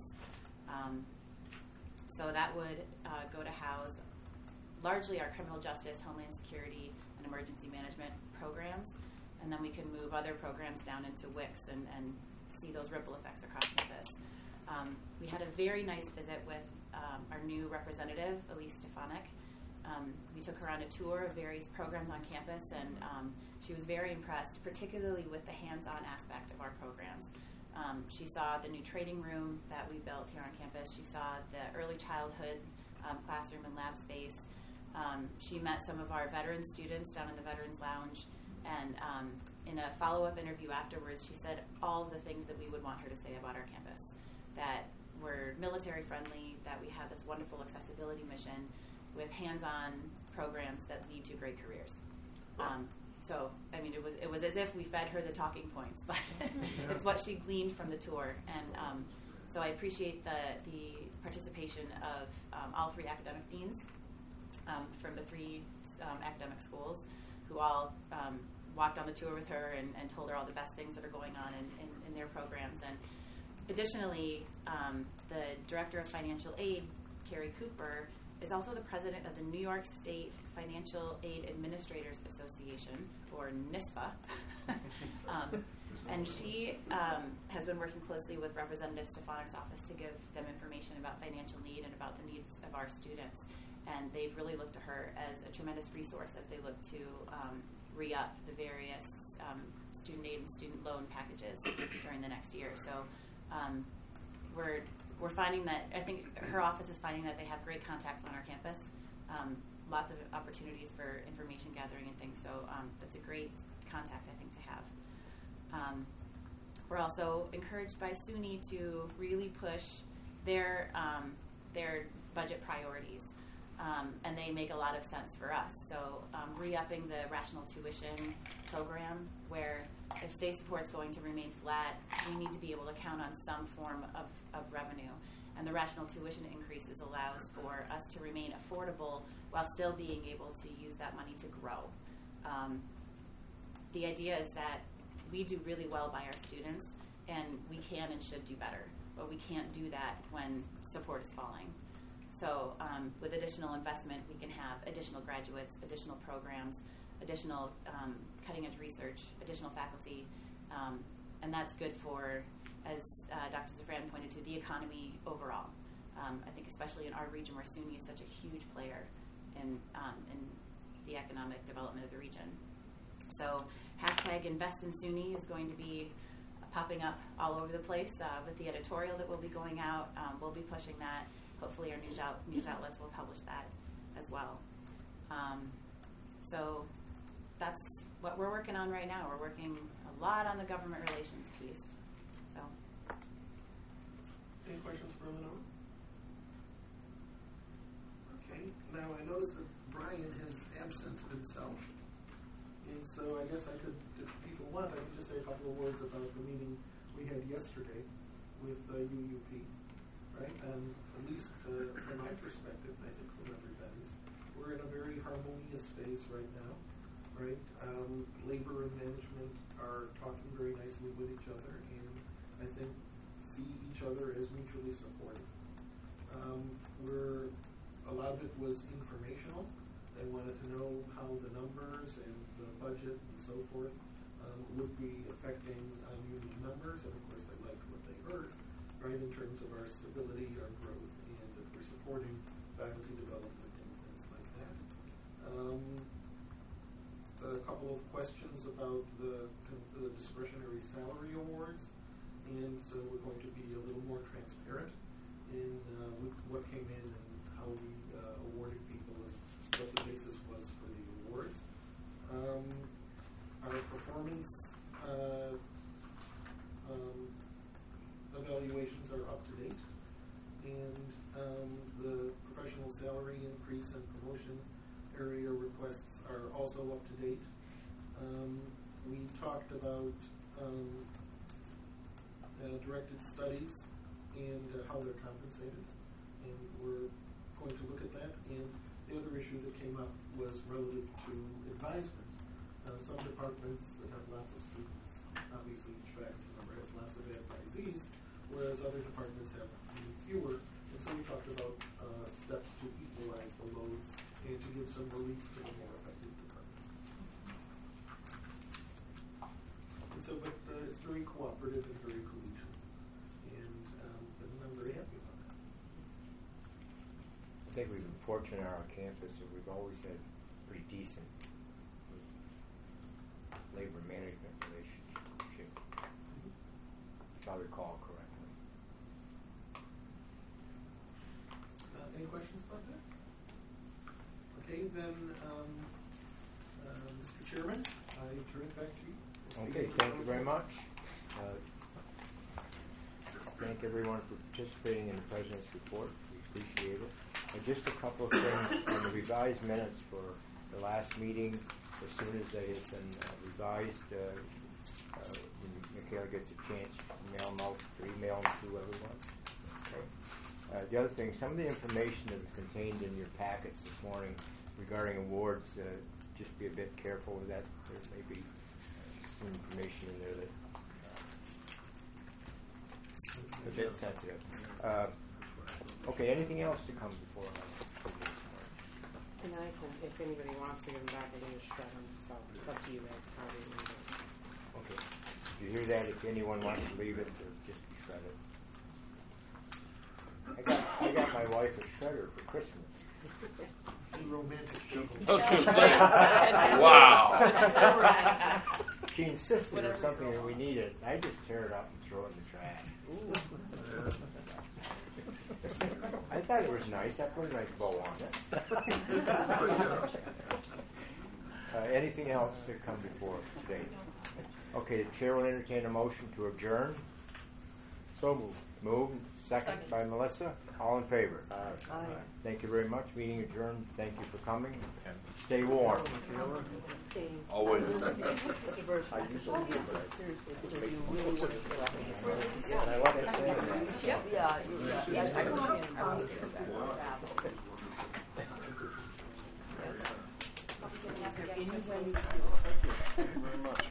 So that would go to house largely our criminal justice, homeland security, and emergency management programs, and then we can move other programs down into WICS and see those ripple effects across campus. We had a very nice visit with our new representative, Elise Stefanik. We took her on a tour of various programs on campus, and she was very impressed, particularly with the hands-on aspect of our programs. She saw the new training room that we built here on campus. She saw the early childhood classroom and lab space. She met some of our veteran students down in the Veterans Lounge, and in a follow-up interview afterwards, she said all of the things that we would want her to say about our campus, that we're military-friendly, that we have this wonderful accessibility mission with hands-on programs that lead to great careers. So, I mean, it was as if we fed her the talking points, but it's what she gleaned from the tour. And so I appreciate the participation of all three academic deans from the three academic schools, who all walked on the tour with her and told her all the best things that are going on in their programs. And additionally, the Director of Financial Aid, Carrie Cooper, is also the president of the New York State Financial Aid Administrators Association, or NISPA. And she has been working closely with Representative Stefanik's office to give them information about financial need and about the needs of our students. And they've really looked to her as a tremendous resource as they look to re-up the various student aid and student loan packages during the next year. So we're finding that, I think her office is finding that they have great contacts on our campus, lots of opportunities for information gathering and things. So that's a great contact, I think, to have. We're also encouraged by SUNY to really push their budget priorities. And they make a lot of sense for us. So re-upping the rational tuition program, where if state support's going to remain flat, we need to be able to count on some form of revenue. And the rational tuition increases allows for us to remain affordable while still being able to use that money to grow. The idea is that we do really well by our students, and we can and should do better, but we can't do that when support is falling. So with additional investment, we can have additional graduates, additional programs, additional cutting-edge research, additional faculty, and that's good for, as Dr. Zafran pointed to, the economy overall. I think especially in our region where SUNY is such a huge player in the economic development of the region. So hashtag Invest in SUNY is going to be popping up all over the place with the editorial that will be going out. We'll be pushing that. Hopefully our news outlets will publish that as well. So that's what we're working on right now. We're working a lot on the government relations piece. So, any questions for Lenore? Okay. Now I noticed that Brian has absented himself, and so I guess I could, if people want, I could just say a couple of words about the meeting we had yesterday with UUP. Right, at least from my perspective, and I think from everybody's, we're in a very harmonious phase right now, right? Labor and management are talking very nicely with each other, and I think see each other as mutually supportive. A lot of it was informational. They wanted to know how the numbers and the budget and so forth would be affecting union members, and of course they liked what they heard. Right, in terms of our stability, our growth, and that we're supporting faculty development and things like that. A couple of questions about the discretionary salary awards, and so we're going to be a little more transparent in what came in and how we awarded people and what the basis was for the awards. Our performance area requests are also up to date. We talked about directed studies and how they're compensated, and we're going to look at that. And the other issue that came up was relative to advisement. Some departments that have lots of students obviously Tract number has lots of advisees, whereas other departments have many fewer. And so we talked about steps to equalize the loads and to give some relief to the more affected departments. And so, but it's very cooperative and very collegial, and I'm very happy about that. I think we've been fortunate on our campus that we've always had pretty decent labor management relationship, if I recall correctly. Any questions about that? Okay, then, Mr. Chairman, I turn it back to you. Okay, thank you very much. Thank everyone for participating in the President's report. We appreciate it. Just a couple of things on the revised minutes for the last meeting. As soon as they have been revised, when Michaela gets a chance, mail them out or email them to everyone. Okay. The other thing, some of the information that was contained in your packets this morning regarding awards, just be a bit careful with that. There may be some information in there that a bit sensitive. Okay, anything else to come before this morning? And I can, if anybody wants to give them back, I can just shred them. So it's up to you guys how you want it. Okay. Did you hear that? If anyone wants to leave it, just be shredded. I got my wife a shredder for Christmas. Romantic shuffle. I was going to say, wow. She insisted it was something that we needed. I just tear it up and throw it in the trash. I thought it was nice. I put a nice bow on it. Anything else to come before today? Okay, the chair will entertain a motion to adjourn. So moved. Moved. Second by Melissa. All in favor? Aye. Thank you very much. Meeting adjourned. Thank you for coming. Stay warm. Always. I usually do, but seriously, because you really want to fill out the Yeah, I love it. Yep. Yeah. I come on in. Thank you very much.